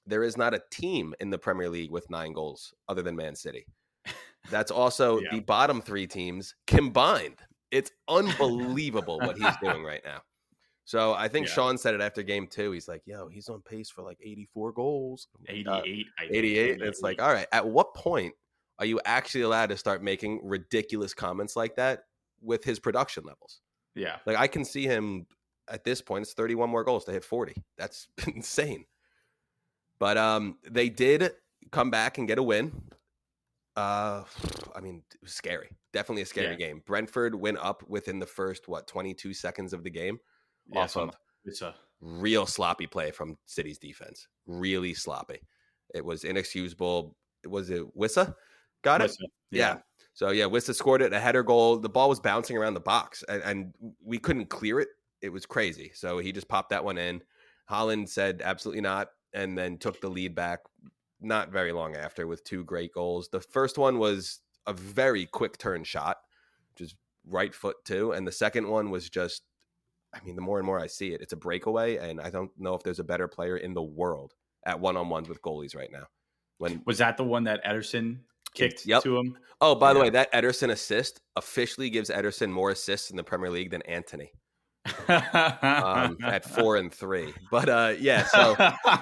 there is not a team in the Premier League with nine goals other than Man City. That's also yeah. the bottom three teams combined. It's unbelievable what he's doing right now. So I think yeah. Sean said it after game two. He's like, yo, he's on pace for like eighty-four goals. eighty-eight. Uh, eighty-eight. It's like, all right, at what point are you actually allowed to start making ridiculous comments like that with his production levels? Yeah. Like I can see him at this point, it's thirty-one more goals to hit forty. That's insane. But um, they did come back and get a win. Uh, I mean, it was scary. Definitely a scary yeah. game. Brentford went up within the first, what, twenty-two seconds of the game. Yeah, off of it's a real sloppy play from City's defense. Really sloppy. It was inexcusable. Was it Wissa? Got it? Wissa, yeah. yeah. So, yeah, Wissa scored it, a header goal. The ball was bouncing around the box, and, and we couldn't clear it. It was crazy. So he just popped that one in. Haaland said absolutely not, and then took the lead back not very long after with two great goals. The first one was a very quick turn shot, which is right foot too. And the second one was just, I mean, the more and more I see it, it's a breakaway. And I don't know if there's a better player in the world at one-on-ones with goalies right now. When Was that the one that Ederson kicked yep. to him? Oh, by yeah. the way, that Ederson assist officially gives Ederson more assists in the Premier League than Antony. um, at four and three. But uh, yeah, so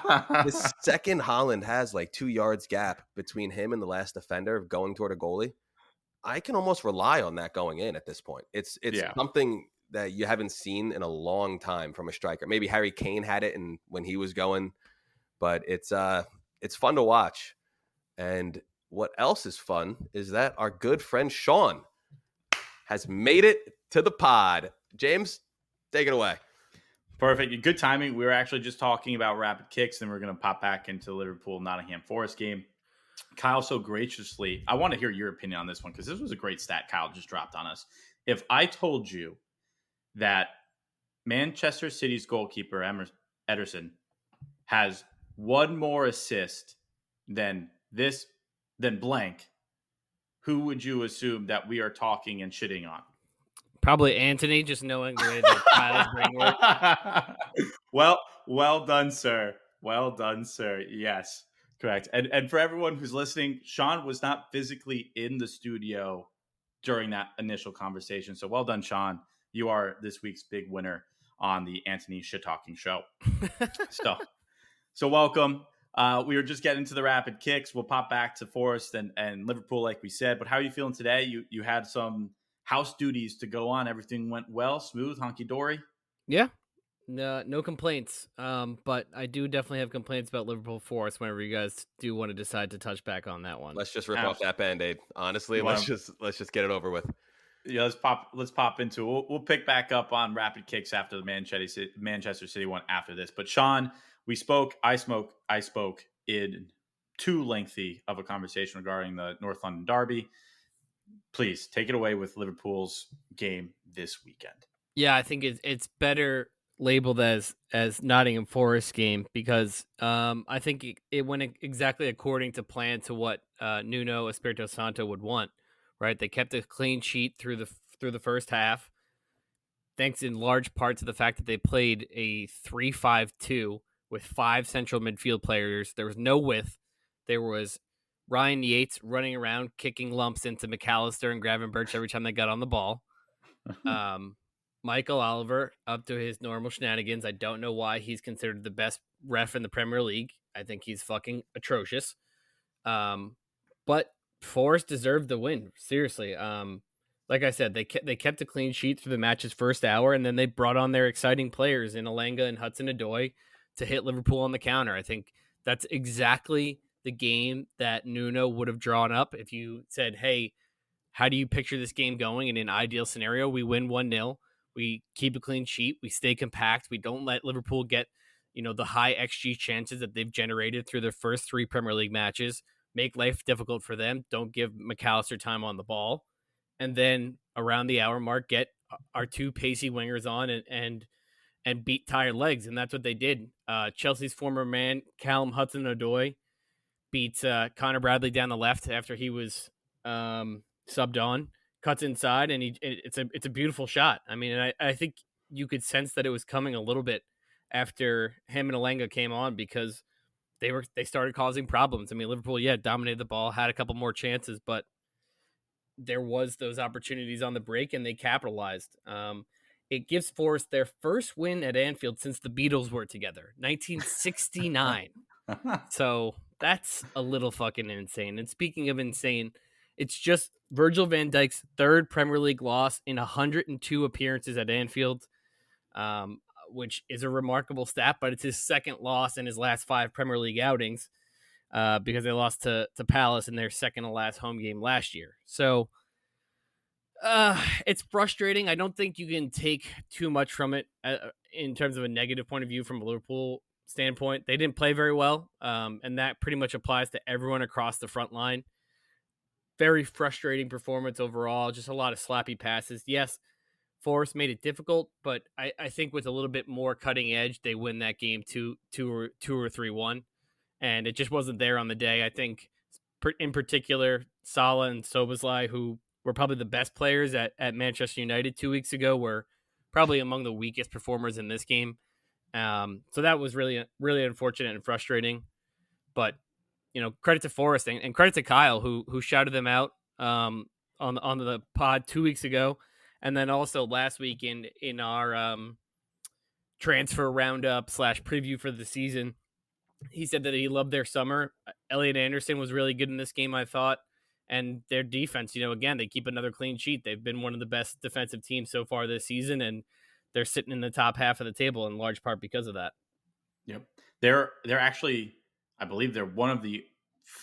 the second Haaland has like two yards gap between him and the last defender going toward a goalie. I can almost rely on that going in at this point. It's it's yeah. something that you haven't seen in a long time from a striker. Maybe Harry Kane had it in, when he was going, but it's uh it's fun to watch. And what else is fun is that our good friend Sean has made it to the pod. James, take it away. Perfect. Good timing. We were actually just talking about rapid kicks, and we're going to pop back into the Liverpool-Nottingham Forest game. Kyle, so graciously, I want to hear your opinion on this one because this was a great stat Kyle just dropped on us. If I told you that Manchester City's goalkeeper, Ederson, has one more assist than this, than blank, who would you assume that we are talking and shitting on? Probably Antony, just knowing the way that Kyle's brain works. Well, well done, sir. Well done, sir. Yes, correct. And and for everyone who's listening, Sean was not physically in the studio during that initial conversation. So well done, Sean. You are this week's big winner on the Antony Shit Talking Show. so, so welcome. Uh, we were just getting to the rapid kicks. We'll pop back to Forest and, and Liverpool, like we said. But how are you feeling today? You you had some house duties to go on. Everything went well, smooth, honky-dory? Yeah, no, no complaints. Um, but I do definitely have complaints about Liverpool Forest whenever you guys do want to decide to touch back on that one. Let's just rip Absolutely. off that Band-Aid. Honestly, let's just let's just get it over with. Yeah, let's pop let's pop into it. We'll, we'll pick back up on rapid kicks after the Manchester City, Manchester City one after this. But Sean, we spoke, I spoke, I spoke in too lengthy of a conversation regarding the North London Derby. Please take it away with Liverpool's game this weekend. Yeah, I think it's it's better labeled as as Nottingham Forest game because um, I think it, it went exactly according to plan to what uh, Nuno Espirito Santo would want. Right, they kept a clean sheet through the through the first half, thanks in large part to the fact that they played a three five two with five central midfield players. There was no width. There was Ryan Yates running around, kicking lumps into McAllister and Gravenberch every time they got on the ball. Um, Michael Oliver up to his normal shenanigans. I don't know why he's considered the best ref in the Premier League. I think he's fucking atrocious. Um, but Forest deserved the win. Seriously. Um, like I said, they kept, they kept a clean sheet through the match's first hour, and then they brought on their exciting players in Elanga and Hudson-Odoi to hit Liverpool on the counter. I think that's exactly the game that Nuno would have drawn up if you said, hey, how do you picture this game going? In an ideal scenario, we win one nil. We keep a clean sheet. We stay compact. We don't let Liverpool get, you know, the high X G chances that they've generated through their first three Premier League matches. Make life difficult for them. Don't give McAllister time on the ball. And then around the hour mark, get our two pacey wingers on and and, and beat tired legs. And that's what they did. Uh, Chelsea's former man, Callum Hudson-Odoi, beats uh, Connor Bradley down the left after he was um, subbed on. Cuts inside, and he it's a it's a beautiful shot. I mean, I, I think you could sense that it was coming a little bit after him and Elanga came on because they were they started causing problems. I mean, Liverpool, yeah, dominated the ball, had a couple more chances, but there was those opportunities on the break, and they capitalized. Um, it gives Forest their first win at Anfield since the Beatles were together, nineteen sixty-nine. So that's a little fucking insane. And speaking of insane, it's just Virgil van Dijk's third Premier League loss in one hundred two appearances at Anfield, um, which is a remarkable stat, but it's his second loss in his last five Premier League outings, uh, because they lost to, to Palace in their second to last home game last year. So uh, it's frustrating. I don't think you can take too much from it uh, in terms of a negative point of view from a Liverpool standpoint. They didn't play very well, um, and that pretty much applies to everyone across the front line. Very frustrating performance overall, just a lot of sloppy passes. Yes, Forest made it difficult, but I, I think with a little bit more cutting edge, they win that game two, two or two or three one, and it just wasn't there on the day. I think in particular, Salah and Szoboszlai, who were probably the best players at, at Manchester United two weeks ago, were probably among the weakest performers in this game. Um, so that was really, really unfortunate and frustrating, but you know, credit to Forest and, and credit to Kyle who, who shouted them out, um, on, on the pod two weeks ago. And then also last week in, in our, um, transfer roundup slash preview for the season, he said that he loved their summer. Elliot Anderson was really good in this game, I thought. And their defense, you know, again, they keep another clean sheet. They've been one of the best defensive teams so far this season, and they're sitting in the top half of the table in large part because of that. Yep. They're they're actually, I believe they're one of the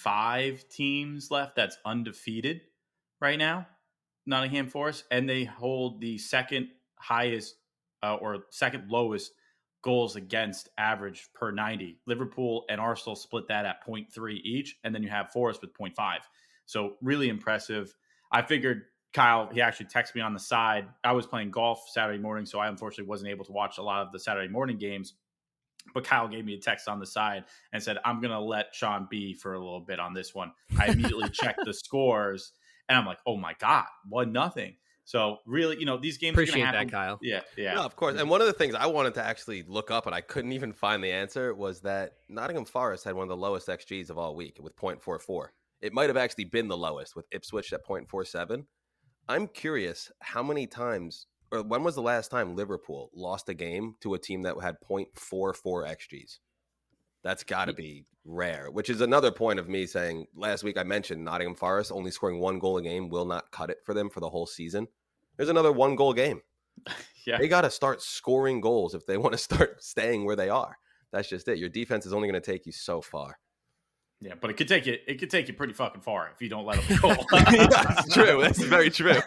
five teams left that's undefeated right now, Nottingham Forest, and they hold the second highest uh, or second lowest goals against average per ninety. Liverpool and Arsenal split that at point three each, and then you have Forest with point five. So really impressive. I figured Kyle, he actually texted me on the side. I was playing golf Saturday morning, so I unfortunately wasn't able to watch a lot of the Saturday morning games. But Kyle gave me a text on the side and said, I'm going to let Sean be for a little bit on this one. I immediately checked the scores, and I'm like, oh, my God, one nothing. So really, you know, these games Appreciate are going to happen. that, Kyle. Yeah, yeah. No, of course. And one of the things I wanted to actually look up, and I couldn't even find the answer, was that Nottingham Forest had one of the lowest X Gs of all week with point four four. It might have actually been the lowest with Ipswich at point four seven. I'm curious how many times, or when was the last time Liverpool lost a game to a team that had point four four X Gs? That's got to be rare, which is another point of me saying last week I mentioned Nottingham Forest only scoring one goal a game will not cut it for them for the whole season. There's another one goal game. Yeah. They got to start scoring goals if they want to start staying where they are. That's just it. Your defense is only going to take you so far. Yeah, but it could take you. It could take you pretty fucking far if you don't let them go. Yeah, that's true. That's very true.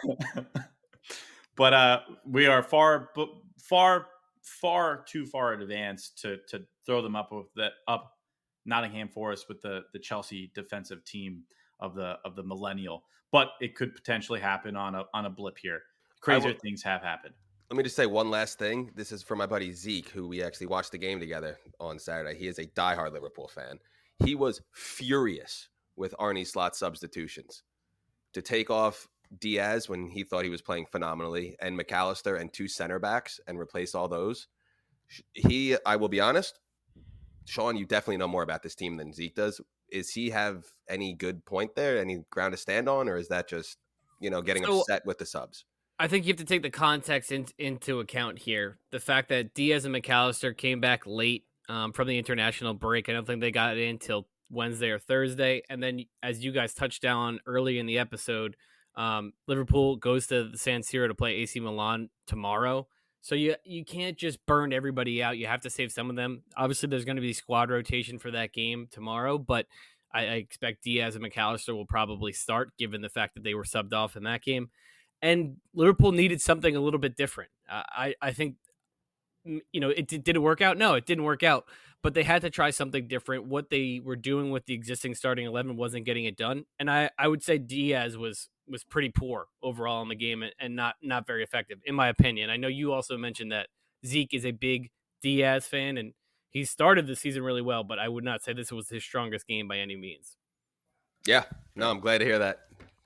But uh, we are far, far, far too far advanced to to throw them up with the up Nottingham Forest with the the Chelsea defensive team of the of the millennial. But it could potentially happen on a on a blip here. Crazier will, things have happened. Let me just say one last thing. This is for my buddy Zeke, who we actually watched the game together on Saturday. He is a diehard Liverpool fan. He was furious with Arne Slot's substitutions to take off Diaz when he thought he was playing phenomenally, and McAllister and two center backs, and replace all those. He, I will be honest, Sean, you definitely know more about this team than Zeke does. Is he have any good point there, any ground to stand on, or is that just, you know, getting so, upset with the subs? I think you have to take the context in, into account here. The fact that Diaz and McAllister came back late um, from the international break. I don't think they got in until Wednesday or Thursday. And then, as you guys touched on early in the episode, um, Liverpool goes to the San Siro to play A C Milan tomorrow. So you you can't just burn everybody out. You have to save some of them. Obviously, there's going to be squad rotation for that game tomorrow, but I, I expect Diaz and McAllister will probably start, given the fact that they were subbed off in that game. And Liverpool needed something a little bit different. Uh, I, I think, you know, it did, did it work out? No, it didn't work out. But they had to try something different. What they were doing with the existing starting eleven wasn't getting it done. And I, I would say Diaz was was pretty poor overall in the game and, and not not very effective, in my opinion. I know you also mentioned that Zeke is a big Diaz fan, and he started the season really well, but I would not say this was his strongest game by any means. Yeah, no, I'm glad to hear that.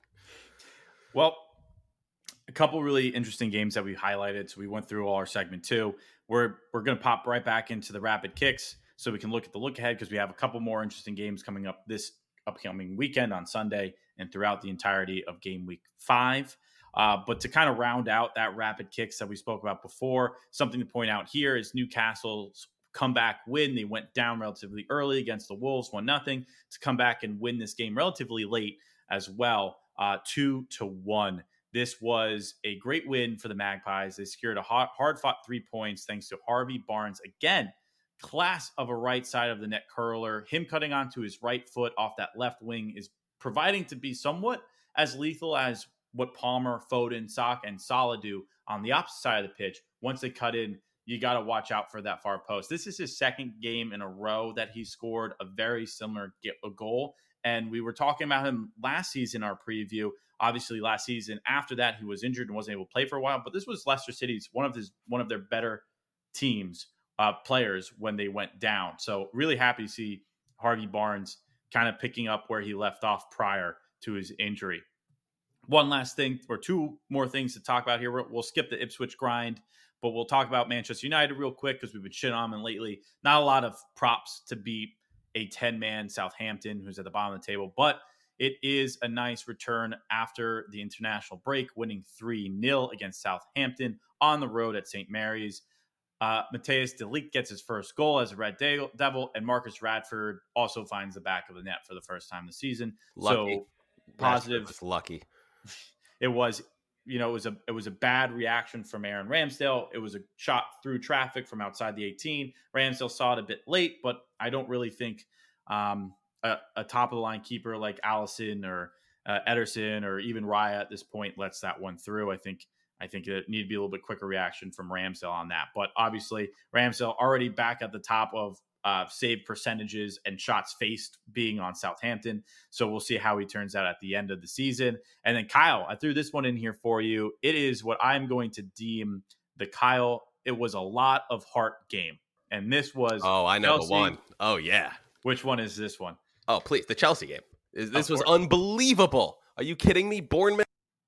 Well, a couple really interesting games that we highlighted. So we went through all our segment two. We're we're going to pop right back into the rapid kicks. so we can look at the look ahead because we have a couple more interesting games coming up this upcoming weekend on Sunday and throughout the entirety of game week five. Uh, but to kind of round out that rapid kicks that we spoke about before, something to point out here is Newcastle's comeback win. They went down relatively early against the Wolves, one nothing, to come back and win this game relatively late as well, uh, two to one. This was a great win for the Magpies. They secured a hard-fought three points thanks to Harvey Barnes. Again, class of a right side of the net curler. Him cutting onto his right foot off that left wing is providing to be somewhat as lethal as what Palmer, Foden, Sock, and Salah do on the opposite side of the pitch. Once they cut in, you got to watch out for that far post. This is his second game in a row that he scored a very similar goal. And we were talking about him last season, our preview. Obviously, last season, after that, he was injured and wasn't able to play for a while. But this was Leicester City's one of his one of their better teams, uh, players when they went down. So really happy to see Harvey Barnes kind of picking up where he left off prior to his injury. One last thing, or two more things to talk about here. We'll, we'll skip the Ipswich grind, but we'll talk about Manchester United real quick because we've been shitting on them lately. Not a lot of props to beat a ten-man Southampton who's at the bottom of the table, but it is a nice return after the international break, winning three nil against Southampton on the road at Saint Mary's. Uh, Matthias de Ligt gets his first goal as a Red Devil, and Marcus Radford also finds the back of the net for the first time this season. Lucky. So positive. Was lucky. It was, you know, it was a it was a bad reaction from Aaron Ramsdale. It was a shot through traffic from outside the eighteen. Ramsdale saw it a bit late, but I don't really think um, a, a top of the line keeper like Allison or uh, Ederson or even Raya at this point lets that one through. I think I think it needed to be a little bit quicker reaction from Ramsdale on that. But obviously, Ramsdale already back at the top of uh, save percentages and shots faced being on Southampton. So we'll see how he turns out at the end of the season. And then Kyle, I threw this one in here for you. It is what I'm going to deem the Kyle. It was a lot of heart game. And this was. Oh, I know Chelsea. The one. Oh, yeah. Which one is this one? Oh, please. The Chelsea game. This was unbelievable. Are you kidding me? Bournemouth.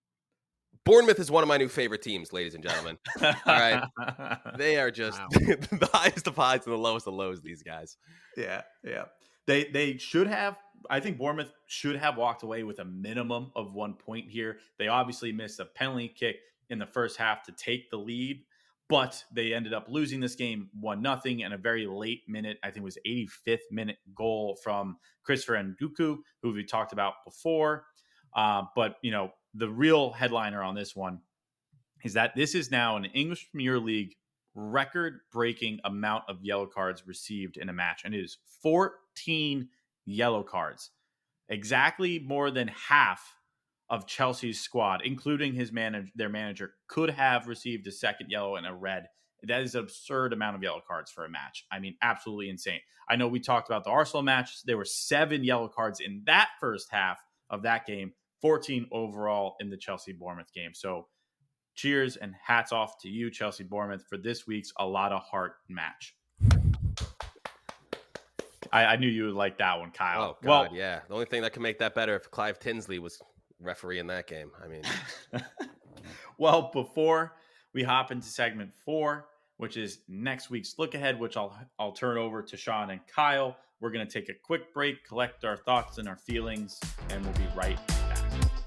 Bournemouth is one of my new favorite teams, ladies and gentlemen. All right. They are just wow. the highest of highs and the lowest of lows, these guys. Yeah, yeah. They they should have, I think Bournemouth should have walked away with a minimum of one point here. They obviously missed a penalty kick in the first half to take the lead, but they ended up losing this game one nothing and a very late minute, I think it was eighty-fifth minute goal from Christopher Nkunku, who we talked about before. Uh, but, you know, the real headliner on this one is that this is now an English Premier League record-breaking amount of yellow cards received in a match, and it is fourteen yellow cards, exactly more than half of Chelsea's squad, including his manager, their manager, could have received a second yellow and a red. That is an absurd amount of yellow cards for a match. I mean, absolutely insane. I know we talked about the Arsenal match. There were seven yellow cards in that first half of that game, fourteen overall in the Chelsea-Bournemouth game. So cheers and hats off to you, Chelsea-Bournemouth, for this week's A Lot of Heart match. I, I knew you would like that one, Kyle. Oh, God, well, yeah. The only thing that can make that better if Clive Tinsley was referee in that game. I mean. Well, before we hop into segment four, which is next week's look ahead, which I'll I'll turn over to Sean and Kyle. We're going to take a quick break, collect our thoughts and our feelings, and we'll be right back.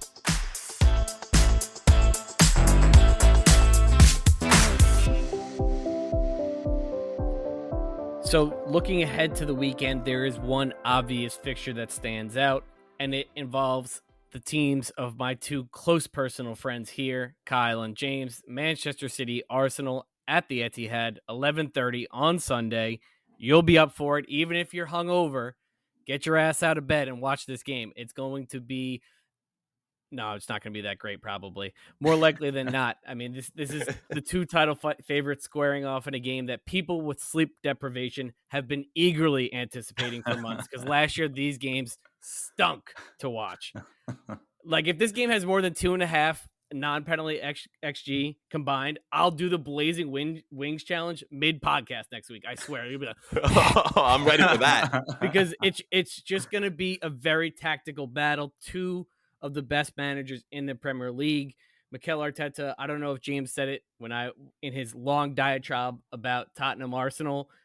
So looking ahead to the weekend, there is one obvious fixture that stands out, and it involves the teams of my two close personal friends here, Kyle and James. Manchester City, Arsenal at the Etihad, eleven thirty on Sunday. You'll be up for it, even if you're hungover. Get your ass out of bed and watch this game. It's going to be no, it's not going to be that great. Probably more likely than not. I mean, this this is the two title f- favorites squaring off in a game that people with sleep deprivation have been eagerly anticipating for months. Because last year these games stunk to watch. Like if this game has more than two and a half non-penalty X, XG combined, I'll do the Blazing Wing, Wings challenge mid-podcast next week. I swear. You'll be like, oh, I'm ready for that. Because it's it's just going to be a very tactical battle. Two of the best managers in the Premier League. Mikel Arteta, I don't know if James said it when I in his long diatribe about Tottenham Arsenal.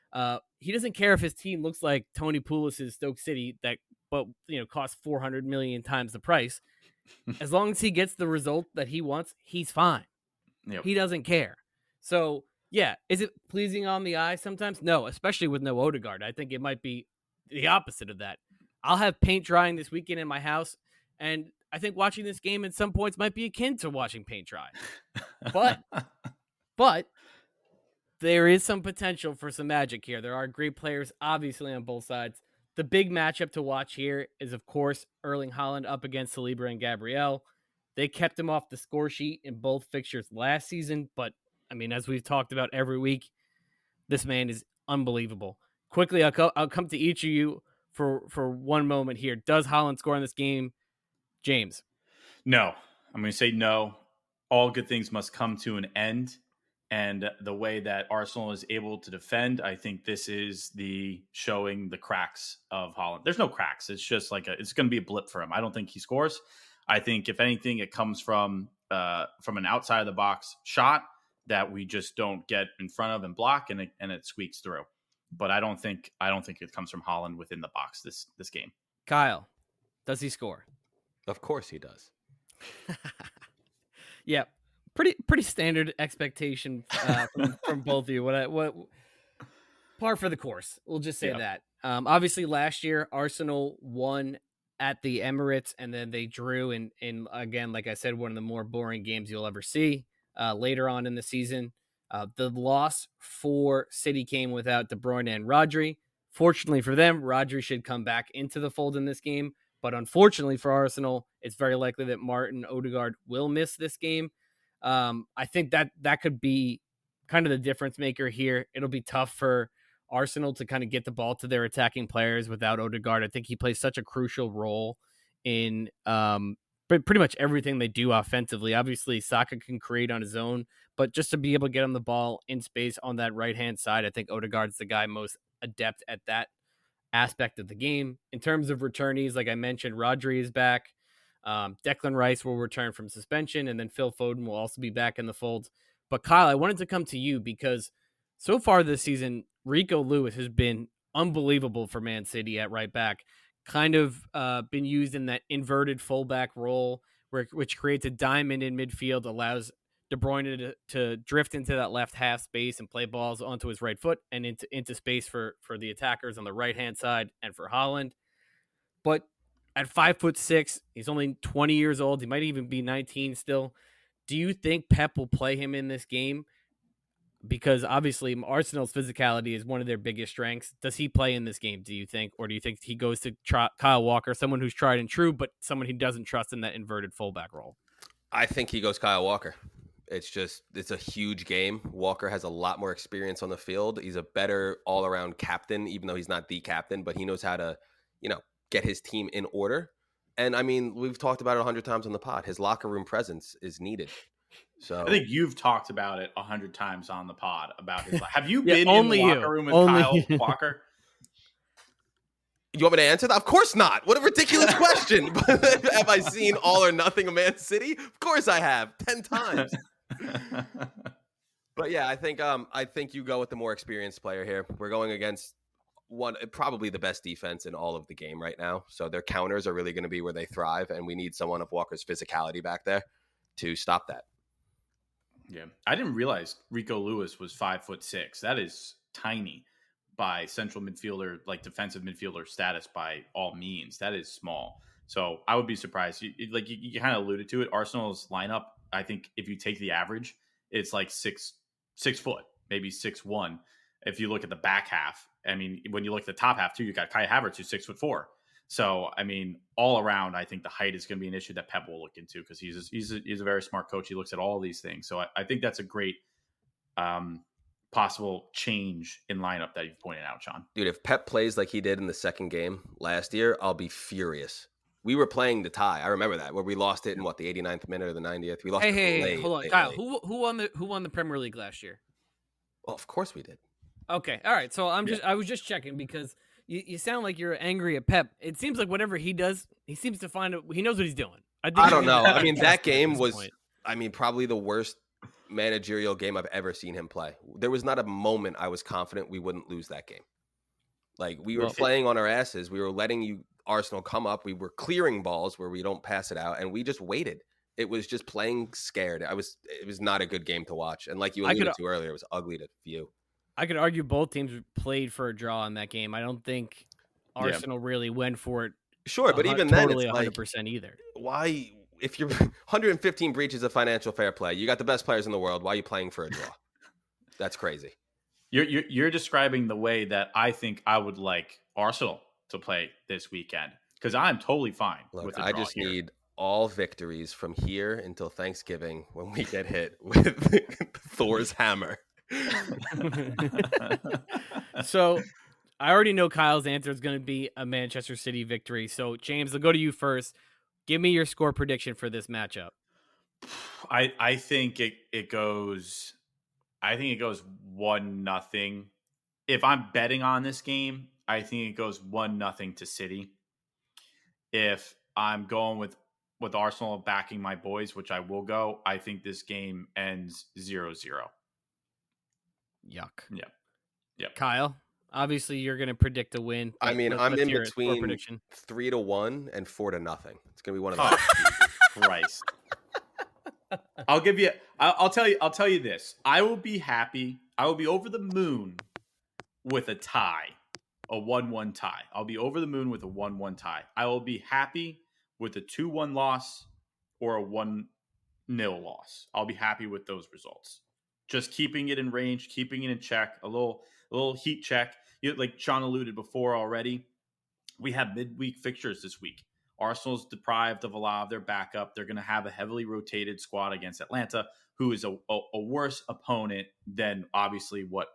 Uh, he doesn't care if his team looks like Tony Poulos' Stoke City, that but you know costs four hundred million times the price. As long as he gets the result that he wants, he's fine. Yep. He doesn't care. So yeah, is it pleasing on the eye sometimes? No, especially with no Odegaard. I think it might be the opposite of that. I'll have paint drying this weekend in my house, and I think watching this game at some points might be akin to watching paint dry. But, but there is some potential for some magic here. There are great players, obviously, on both sides. The big matchup to watch here is, of course, Erling Haaland up against Saliba and Gabriel. They kept him off the score sheet in both fixtures last season, but, I mean, as we've talked about every week, this man is unbelievable. Quickly, I'll, co- I'll come to each of you for, for one moment here. Does Haaland score in this game? James? No. I'm going to say no. All good things must come to an end. And the way that Arsenal is able to defend, I think this is the showing the cracks of Haaland. There's no cracks. It's just like a, it's going to be a blip for him. I don't think he scores. I think if anything, it comes from uh, from an outside of the box shot that we just don't get in front of and block, and it, and it squeaks through. But I don't think I don't think it comes from Haaland within the box this this game. Kyle, does he score? Of course he does. Yeah. Pretty pretty standard expectation uh, from, from both of you. What I, what par for the course. We'll just say yeah. that. Um, obviously, last year Arsenal won at the Emirates, and then they drew in in again, like I said, one of the more boring games you'll ever see. Uh, later on in the season, uh, the loss for City came without De Bruyne and Rodri. Fortunately for them, Rodri should come back into the fold in this game, but unfortunately for Arsenal, it's very likely that Martin Odegaard will miss this game. Um, I think that that could be kind of the difference maker here. It'll be tough for Arsenal to kind of get the ball to their attacking players without Odegaard. I think he plays such a crucial role in um, pretty much everything they do offensively. Obviously, Saka can create on his own, but just to be able to get on the ball in space on that right-hand side, I think Odegaard's the guy most adept at that aspect of the game. In terms of returnees, like I mentioned, Rodri is back. Um, Declan Rice will return from suspension, and then Phil Foden will also be back in the fold. But Kyle, I wanted to come to you because so far this season, Rico Lewis has been unbelievable for Man City at right back, kind of uh, been used in that inverted fullback role, where, which creates a diamond in midfield, allows De Bruyne to, to drift into that left half space and play balls onto his right foot and into, into space for, for the attackers on the right-hand side and for Haaland. But at five foot six, he's only twenty years old. He might even be nineteen still. Do you think Pep will play him in this game? Because obviously Arsenal's physicality is one of their biggest strengths. Does he play in this game, do you think? Or do you think he goes to try Kyle Walker, someone who's tried and true, but someone he doesn't trust in that inverted fullback role? I think he goes Kyle Walker. It's just, it's a huge game. Walker has a lot more experience on the field. He's a better all-around captain, even though he's not the captain, but he knows how to, you know, get his team in order. And I mean, we've talked about it a hundred times on the pod. His locker room presence is needed. So I think you've talked about it a hundred times on the pod about his. Have you yeah, been only in the locker you. room with only Kyle you. Walker? You want me to answer that? Of course not. What a ridiculous question. Have I seen All or Nothing of Man City? Of course I have. Ten times. But yeah, I think um, I think you go with the more experienced player here. We're going against one, probably the best defense in all of the game right now. So their counters are really going to be where they thrive, and we need someone of Walker's physicality back there to stop that. Yeah, I didn't realize Rico Lewis was five foot six. That is tiny by central midfielder, like defensive midfielder status by all means. That is small. So I would be surprised. You, like you, you kind of alluded to it, Arsenal's lineup, I think if you take the average, it's like six six foot, maybe six one. If you look at the back half, I mean, when you look at the top half too, you got Kai Havertz, who's six foot four. So, I mean, all around, I think the height is going to be an issue that Pep will look into because he's a, he's a, he's a very smart coach. He looks at all these things. So I, I think that's a great um, possible change in lineup that you've pointed out, Sean. Dude, if Pep plays like he did in the second game last year, I'll be furious. We were playing the tie. I remember that, where we lost it in what, the eighty-ninth minute or the ninetieth. We lost. Hey, it hey, late, hey, hold on, late, Kyle. late. Who who won the who won the Premier League last year? Well, of course we did. Okay, all right. So I'm just yeah. I was just checking because you, you sound like you're angry at Pep. It seems like whatever he does, he seems to find it. He knows what he's doing. I, think I don't know. I mean, that game was, point. I mean, probably the worst managerial game I've ever seen him play. There was not a moment I was confident we wouldn't lose that game. Like, we were well, playing on our asses. We were letting you Arsenal come up. We were clearing balls where we don't pass it out, and we just waited. It was just playing scared. I was. It was not a good game to watch. And like you alluded could, to earlier, it was ugly to view. I could argue both teams played for a draw in that game. I don't think Arsenal yeah. really went for it. Sure, but even then, totally it's one hundred percent like, either. Why, if you're one hundred fifteen breaches of financial fair play, you got the best players in the world, why are you playing for a draw? That's crazy. You're, you're you're describing the way that I think I would like Arsenal to play this weekend, because I'm totally fine Look, with the I draw just here. need all victories from here until Thanksgiving when we get hit with Thor's hammer. So I already know Kyle's answer is going to be a Manchester City victory. So James, I'll go to you first. Give me your score prediction for this matchup. I I think it it goes I think it goes one nothing. If I'm betting on this game, I think it goes one nothing to City. If I'm going with with Arsenal backing my boys, which I will go, I think this game ends zero zero. Yuck. Yeah. Yeah. Kyle, obviously you're going to predict a win. I mean, let's, I'm let's in between three to one and four to nothing. It's going to be one of those. Oh, Christ. I'll give you, I'll, I'll tell you, I'll tell you this. I will be happy. I will be over the moon with a tie, a one one tie. I'll be over the moon with a one one tie. I will be happy with a two one loss or a one nil loss. I'll be happy with those results. Just keeping it in range, keeping it in check, a little a little heat check. You know, like Sean alluded before already, we have midweek fixtures this week. Arsenal's deprived of a lot of their backup. They're going to have a heavily rotated squad against Atlanta, who is a, a, a worse opponent than obviously what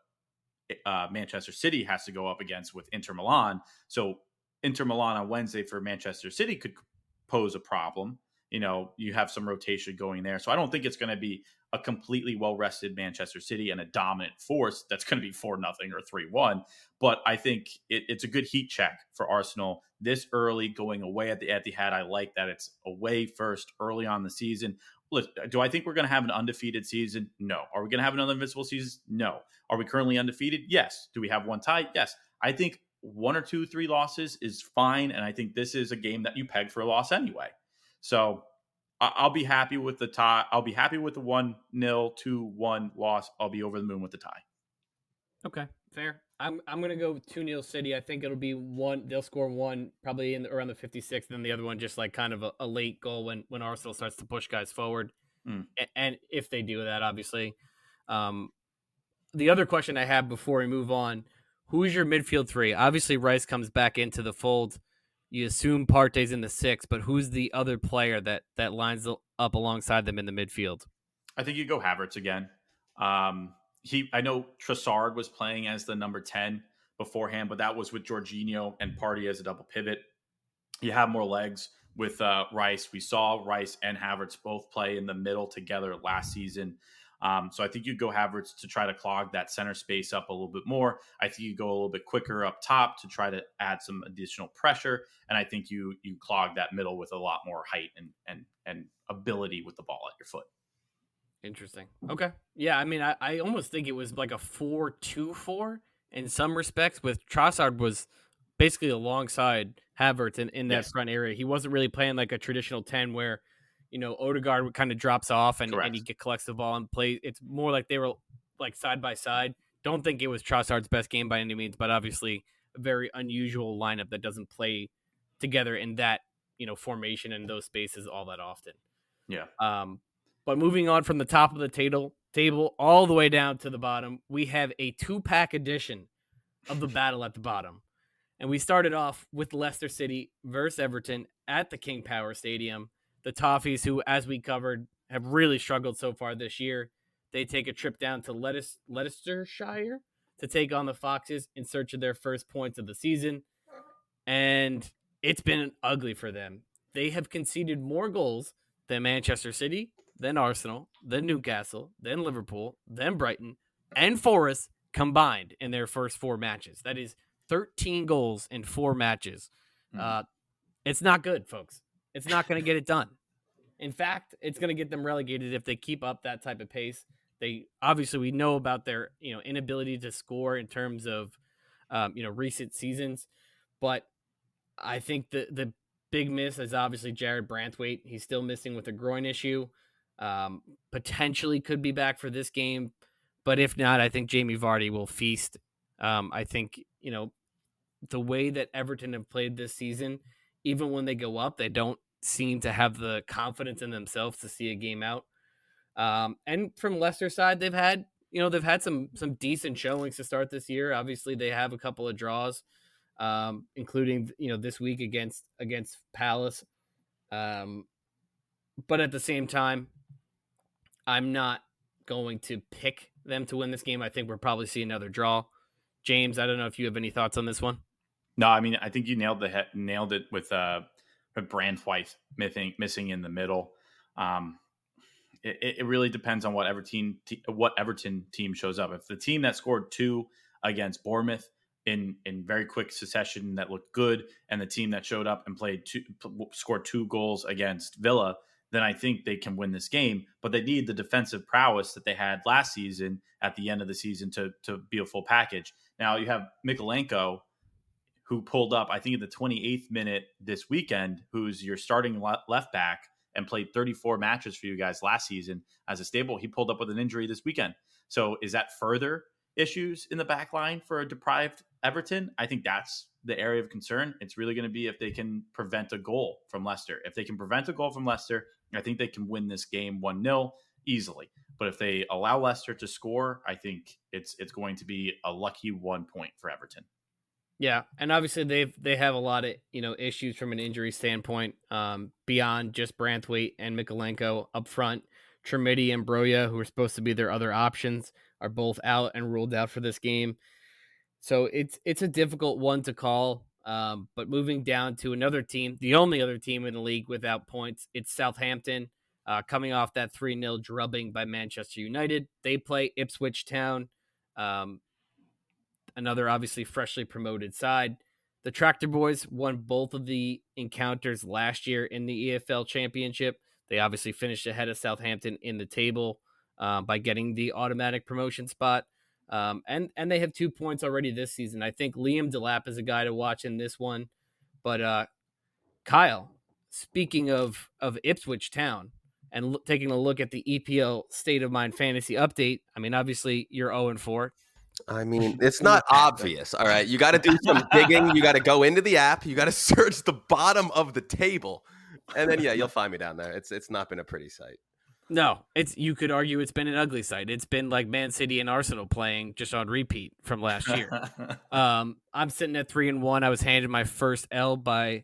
uh, Manchester City has to go up against with Inter Milan. So Inter Milan on Wednesday for Manchester City could pose a problem. You know, you have some rotation going there. So I don't think it's going to be a completely well-rested Manchester City and a dominant force that's going to be four nothing or three one. But I think it, it's a good heat check for Arsenal this early, going away at the Etihad. I like that it's away first early on the season. Look, do I think we're going to have an undefeated season? No. Are we going to have another invincible season? No. Are we currently undefeated? Yes. Do we have one tie? Yes. I think one or two, three losses is fine. And I think this is a game that you peg for a loss anyway. So I'll be happy with the tie. I'll be happy with the one nil, two one loss. I'll be over the moon with the tie. Okay, fair. I'm I'm gonna go two nil City. I think it'll be one. They'll score one probably in the, around the fifty-sixth, and then the other one just like kind of a, a late goal when when Arsenal starts to push guys forward. Mm. And, and if they do that, obviously. Um, the other question I have before we move on: who's your midfield three? Obviously, Rice comes back into the fold. You assume Partey's in the six, but who's the other player that that lines up alongside them in the midfield? I think you go Havertz again. Um, he, I know Trossard was playing as the number ten beforehand, but that was with Jorginho and Partey as a double pivot. You have more legs with uh, Rice. We saw Rice and Havertz both play in the middle together last season. Um, so I think you go Havertz to try to clog that center space up a little bit more. I think you go a little bit quicker up top to try to add some additional pressure. And I think you you clog that middle with a lot more height and and and ability with the ball at your foot. Interesting. Okay. Yeah, I mean, I, I almost think it was like a four two four in some respects, with Trossard was basically alongside Havertz in, in that yes. front area. He wasn't really playing like a traditional ten where, you know, Odegaard kind of drops off and, and he collects the ball and plays. It's more like they were like side by side. Don't think it was Trossard's best game by any means, but obviously a very unusual lineup that doesn't play together in that, you know, formation and those spaces all that often. Yeah. Um, but moving on from the top of the table, table all the way down to the bottom, we have a two-pack edition of the battle at the bottom. And we started off with Leicester City versus Everton at the King Power Stadium. The Toffees, who, as we covered, have really struggled so far this year, they take a trip down to Leic- Leicestershire to take on the Foxes in search of their first points of the season. And it's been ugly for them. They have conceded more goals than Manchester City, then Arsenal, then Newcastle, then Liverpool, then Brighton, and Forest combined in their first four matches. That is thirteen goals in four matches. Mm. Uh, it's not good, folks. It's not going to get it done. In fact, it's going to get them relegated if they keep up that type of pace. They obviously we know about their you know inability to score in terms of um, you know recent seasons, but I think the the big miss is obviously Jared Branthwaite. He's still missing with a groin issue. Um, potentially could be back for this game, but if not, I think Jamie Vardy will feast. Um, I think you know the way that Everton have played this season, even when they go up, they don't seem to have the confidence in themselves to see a game out. Um, and from Leicester's side, they've had you know they've had some some decent showings to start this year. Obviously, they have a couple of draws, um, including you know this week against against Palace. Um, but at the same time, I'm not going to pick them to win this game. I think we'll probably see another draw. James, I don't know if you have any thoughts on this one. No, I mean I think you nailed the he- nailed it with uh, Branthwaite missing missing in the middle. Um, it, it really depends on what Everton what Everton team shows up. If the team that scored two against Bournemouth in in very quick succession that looked good, and the team that showed up and played two scored two goals against Villa, then I think they can win this game. But they need the defensive prowess that they had last season at the end of the season to to be a full package. Now you have Mykolenko, who pulled up, I think, in the twenty-eighth minute this weekend, who's your starting left back and played thirty-four matches for you guys last season as a stable. He pulled up with an injury this weekend. So is that further issues in the back line for a deprived Everton? I think that's the area of concern. It's really going to be if they can prevent a goal from Leicester. If they can prevent a goal from Leicester, I think they can win this game one nil easily. But if they allow Leicester to score, I think it's it's going to be a lucky one point for Everton. Yeah, and obviously they've they have a lot of you know issues from an injury standpoint, um, beyond just Branthwaite and Mykolenko up front. Trimidi and Broja, who are supposed to be their other options, are both out and ruled out for this game. So it's it's a difficult one to call. Um, but moving down to another team, the only other team in the league without points, it's Southampton, uh, coming off that three nil drubbing by Manchester United. They play Ipswich Town. Um, Another obviously freshly promoted side. The Tractor Boys won both of the encounters last year in the E F L Championship. They obviously finished ahead of Southampton in the table uh, by getting the automatic promotion spot. Um, and, and they have two points already this season. I think Liam Delap is a guy to watch in this one. But uh, Kyle, speaking of, of Ipswich Town and l- taking a look at the E P L State of Mind Fantasy Update, I mean, obviously you're oh and four. I mean, it's not obvious. All right. You got to do some digging. You got to go into the app. You got to search the bottom of the table. And then, yeah, you'll find me down there. It's it's not been a pretty sight. No, it's you could argue it's been an ugly sight. It's been like Man City and Arsenal playing just on repeat from last year. um, I'm sitting at three and one. I was handed my first L by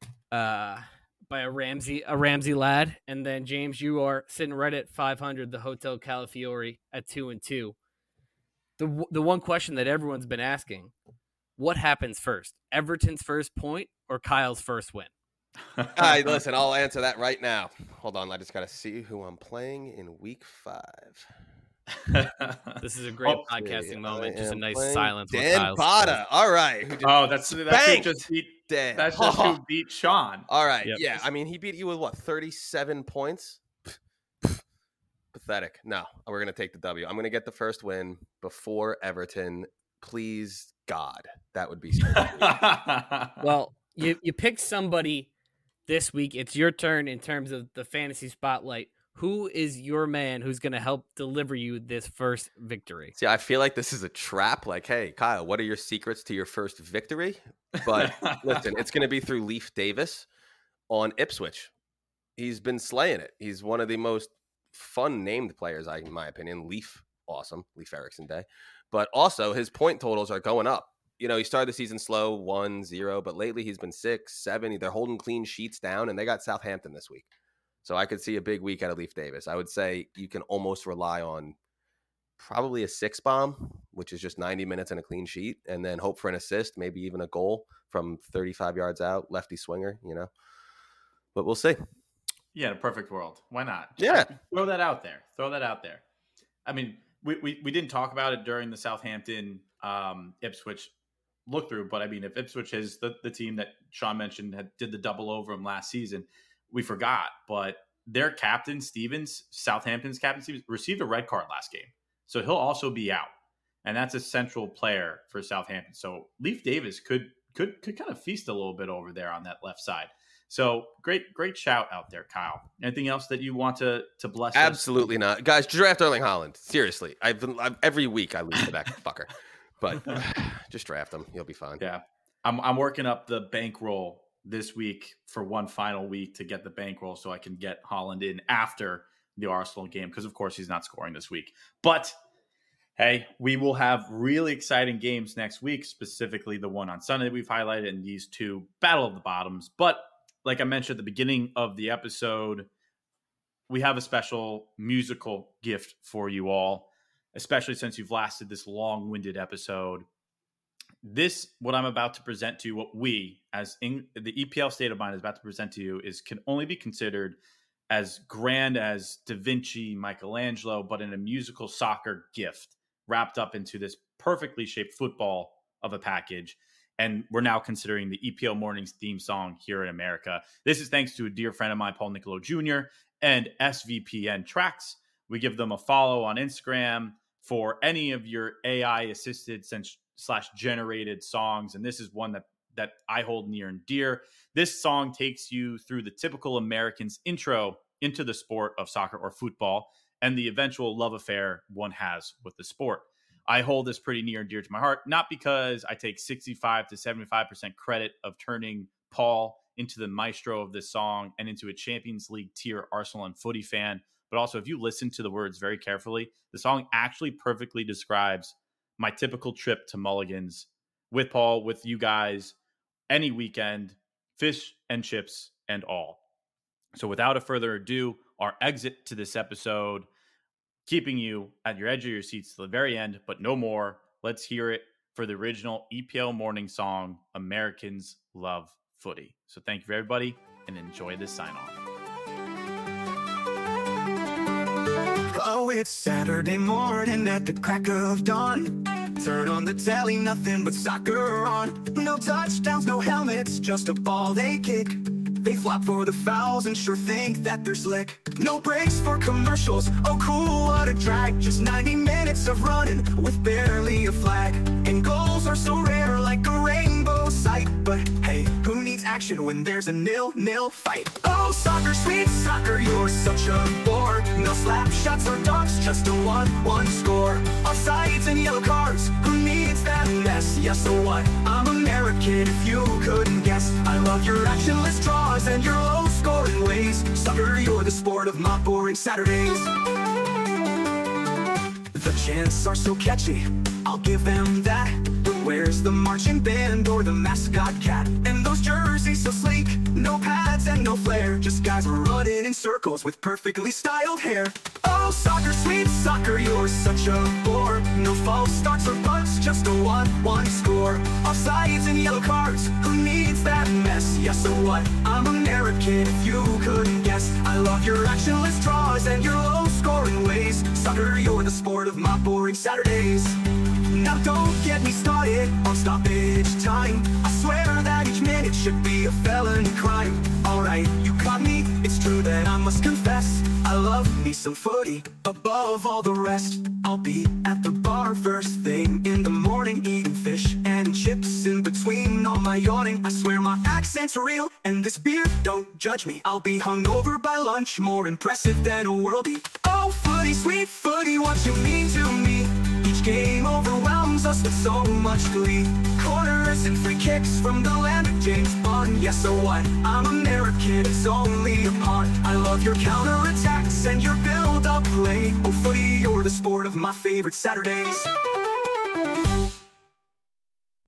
uh, by a Ramsey a Ramsey lad. And then, James, you are sitting right at five hundred, the Hotel Calafiore at two and two. The the one question that everyone's been asking, what happens first? Everton's first point or Kyle's first win? All right, listen, I'll answer that right now. Hold on, I just got to see who I'm playing in week five. This is a great oh, podcasting moment. Just a nice silence. Dan Potter. All right. Who did, oh, that's that's just beat Dan. That's just who beat Sean. All right. Yep. Yeah, I mean, he beat you with what, thirty-seven points? Pathetic. No, we're going to take the W. I'm going to get the first win before Everton. Please, God. That would be so Well, you, you picked somebody this week. It's your turn in terms of the fantasy spotlight. Who is your man who's going to help deliver you this first victory? See, I feel like this is a trap. Like, hey, Kyle, what are your secrets to your first victory? But listen, it's going to be through Leif Davis on Ipswich. He's been slaying it. He's one of the most fun named players, I, in my opinion. Leaf, awesome. Leif Erikson Day. But also, his point totals are going up. You know, he started the season slow, one, zero, but lately he's been six, seven. They're holding clean sheets down, and they got Southampton this week. So I could see a big week out of Leif Davis. I would say you can almost rely on probably a six bomb, which is just ninety minutes and a clean sheet, and then hope for an assist, maybe even a goal from thirty-five yards out, lefty swinger, you know. But we'll see. Yeah, in a perfect world. Why not? Just yeah. Throw that out there. Throw that out there. I mean, we, we, we didn't talk about it during the Southampton um, Ipswich look through, but I mean, if Ipswich is the, the team that Sean mentioned had did the double over him last season, we forgot. But their captain, Stevens, Southampton's captain, Stevens, received a red card last game. So he'll also be out. And that's a central player for Southampton. So Leif Davis could could could kind of feast a little bit over there on that left side. So great, great shout out there, Kyle. Anything else that you want to to bless? Absolutely us? not, guys. Draft Erling Haaland. Seriously, I've been I've, every week I lose to that fucker, but just draft him. He'll be fine. Yeah, I'm I'm working up the bankroll this week for one final week to get the bankroll so I can get Haaland in after the Arsenal game because of course he's not scoring this week, but. Hey, we will have really exciting games next week, specifically the one on Sunday we've highlighted and these two Battle of the Bottoms. But like I mentioned at the beginning of the episode, we have a special musical gift for you all, especially since you've lasted this long-winded episode. This, what I'm about to present to you, what we, as in the E P L State of Mind is about to present to you, is can only be considered as grand as Da Vinci, Michelangelo, but in a musical soccer gift. Wrapped up into this perfectly shaped football of a package. And we're now considering the E P L Mornings theme song here in America. This is thanks to a dear friend of mine, Paul Nicolo Junior and S V P N Tracks. We give them a follow on Instagram for any of your A I assisted slash generated songs. And this is one that, that I hold near and dear. This song takes you through the typical American's intro into the sport of soccer or football and the eventual love affair one has with the sport. I hold this pretty near and dear to my heart, not because I take sixty-five to seventy-five percent credit of turning Paul into the maestro of this song and into a Champions League tier Arsenal and footy fan, but also if you listen to the words very carefully, the song actually perfectly describes my typical trip to Mulligan's with Paul, with you guys, any weekend, fish and chips and all. So without a further ado, our exit to this episode, keeping you at your edge of your seats to the very end, but no more. Let's hear it for the original E P L morning song, Americans Love Footy. So thank you for everybody and enjoy this sign off. Oh, it's Saturday morning at the crack of dawn. Turn on the telly, nothing but soccer on. No touchdowns, no helmets, just a ball they kick. They flop for the fouls and sure think that they're slick. No breaks for commercials, oh cool, what a drag. Just ninety minutes of running with barely a flag. And goals are so rare like a rainbow sight. But hey, who needs action when there's a nil-nil fight? Oh, soccer, sweet soccer, you're such a bore. No slap shots or dunks, just a one-one score. Offsides and yellow cards, who needs that mess? Yeah, so what? I'm American if you couldn't guess. I love your actionless draws and your low-scoring ways. Soccer, you're the sport of my boring Saturdays. The chants are so catchy, I'll give them that. But where's the marching band or the mascot cat? And those jerseys so sleek, no pads and no flair. Just guys running in circles with perfectly styled hair. Oh, soccer, sweet soccer, you're such a bore. No false starts or punts, just a one-one score. Offsides and yellow cards, who needs that mess? Yeah, so what? I'm American if you couldn't guess. I love your actionless draws and your low-scoring ways. Soccer, you're the sport of my boring Saturdays. Now don't get me started on stoppage time. I swear that each minute should be a felony crime. Alright, you caught me, it's true that I must confess I love me some footy above all the rest. I'll be at the bar first thing in the morning, eating fish and chips in between all my yawning. I swear my accent's real and this beer, don't judge me. I'll be hungover by lunch, more impressive than a worldie. Oh, footy, sweet footy, what you mean to me? Each game overwhelms us with so much glee. Corners and free kicks from the land of James Bond. Yes, so what? I'm American, it's only a pawn. I love your counterattacks and your build-up play. Oh, footy, you're the sport of my favorite Saturdays.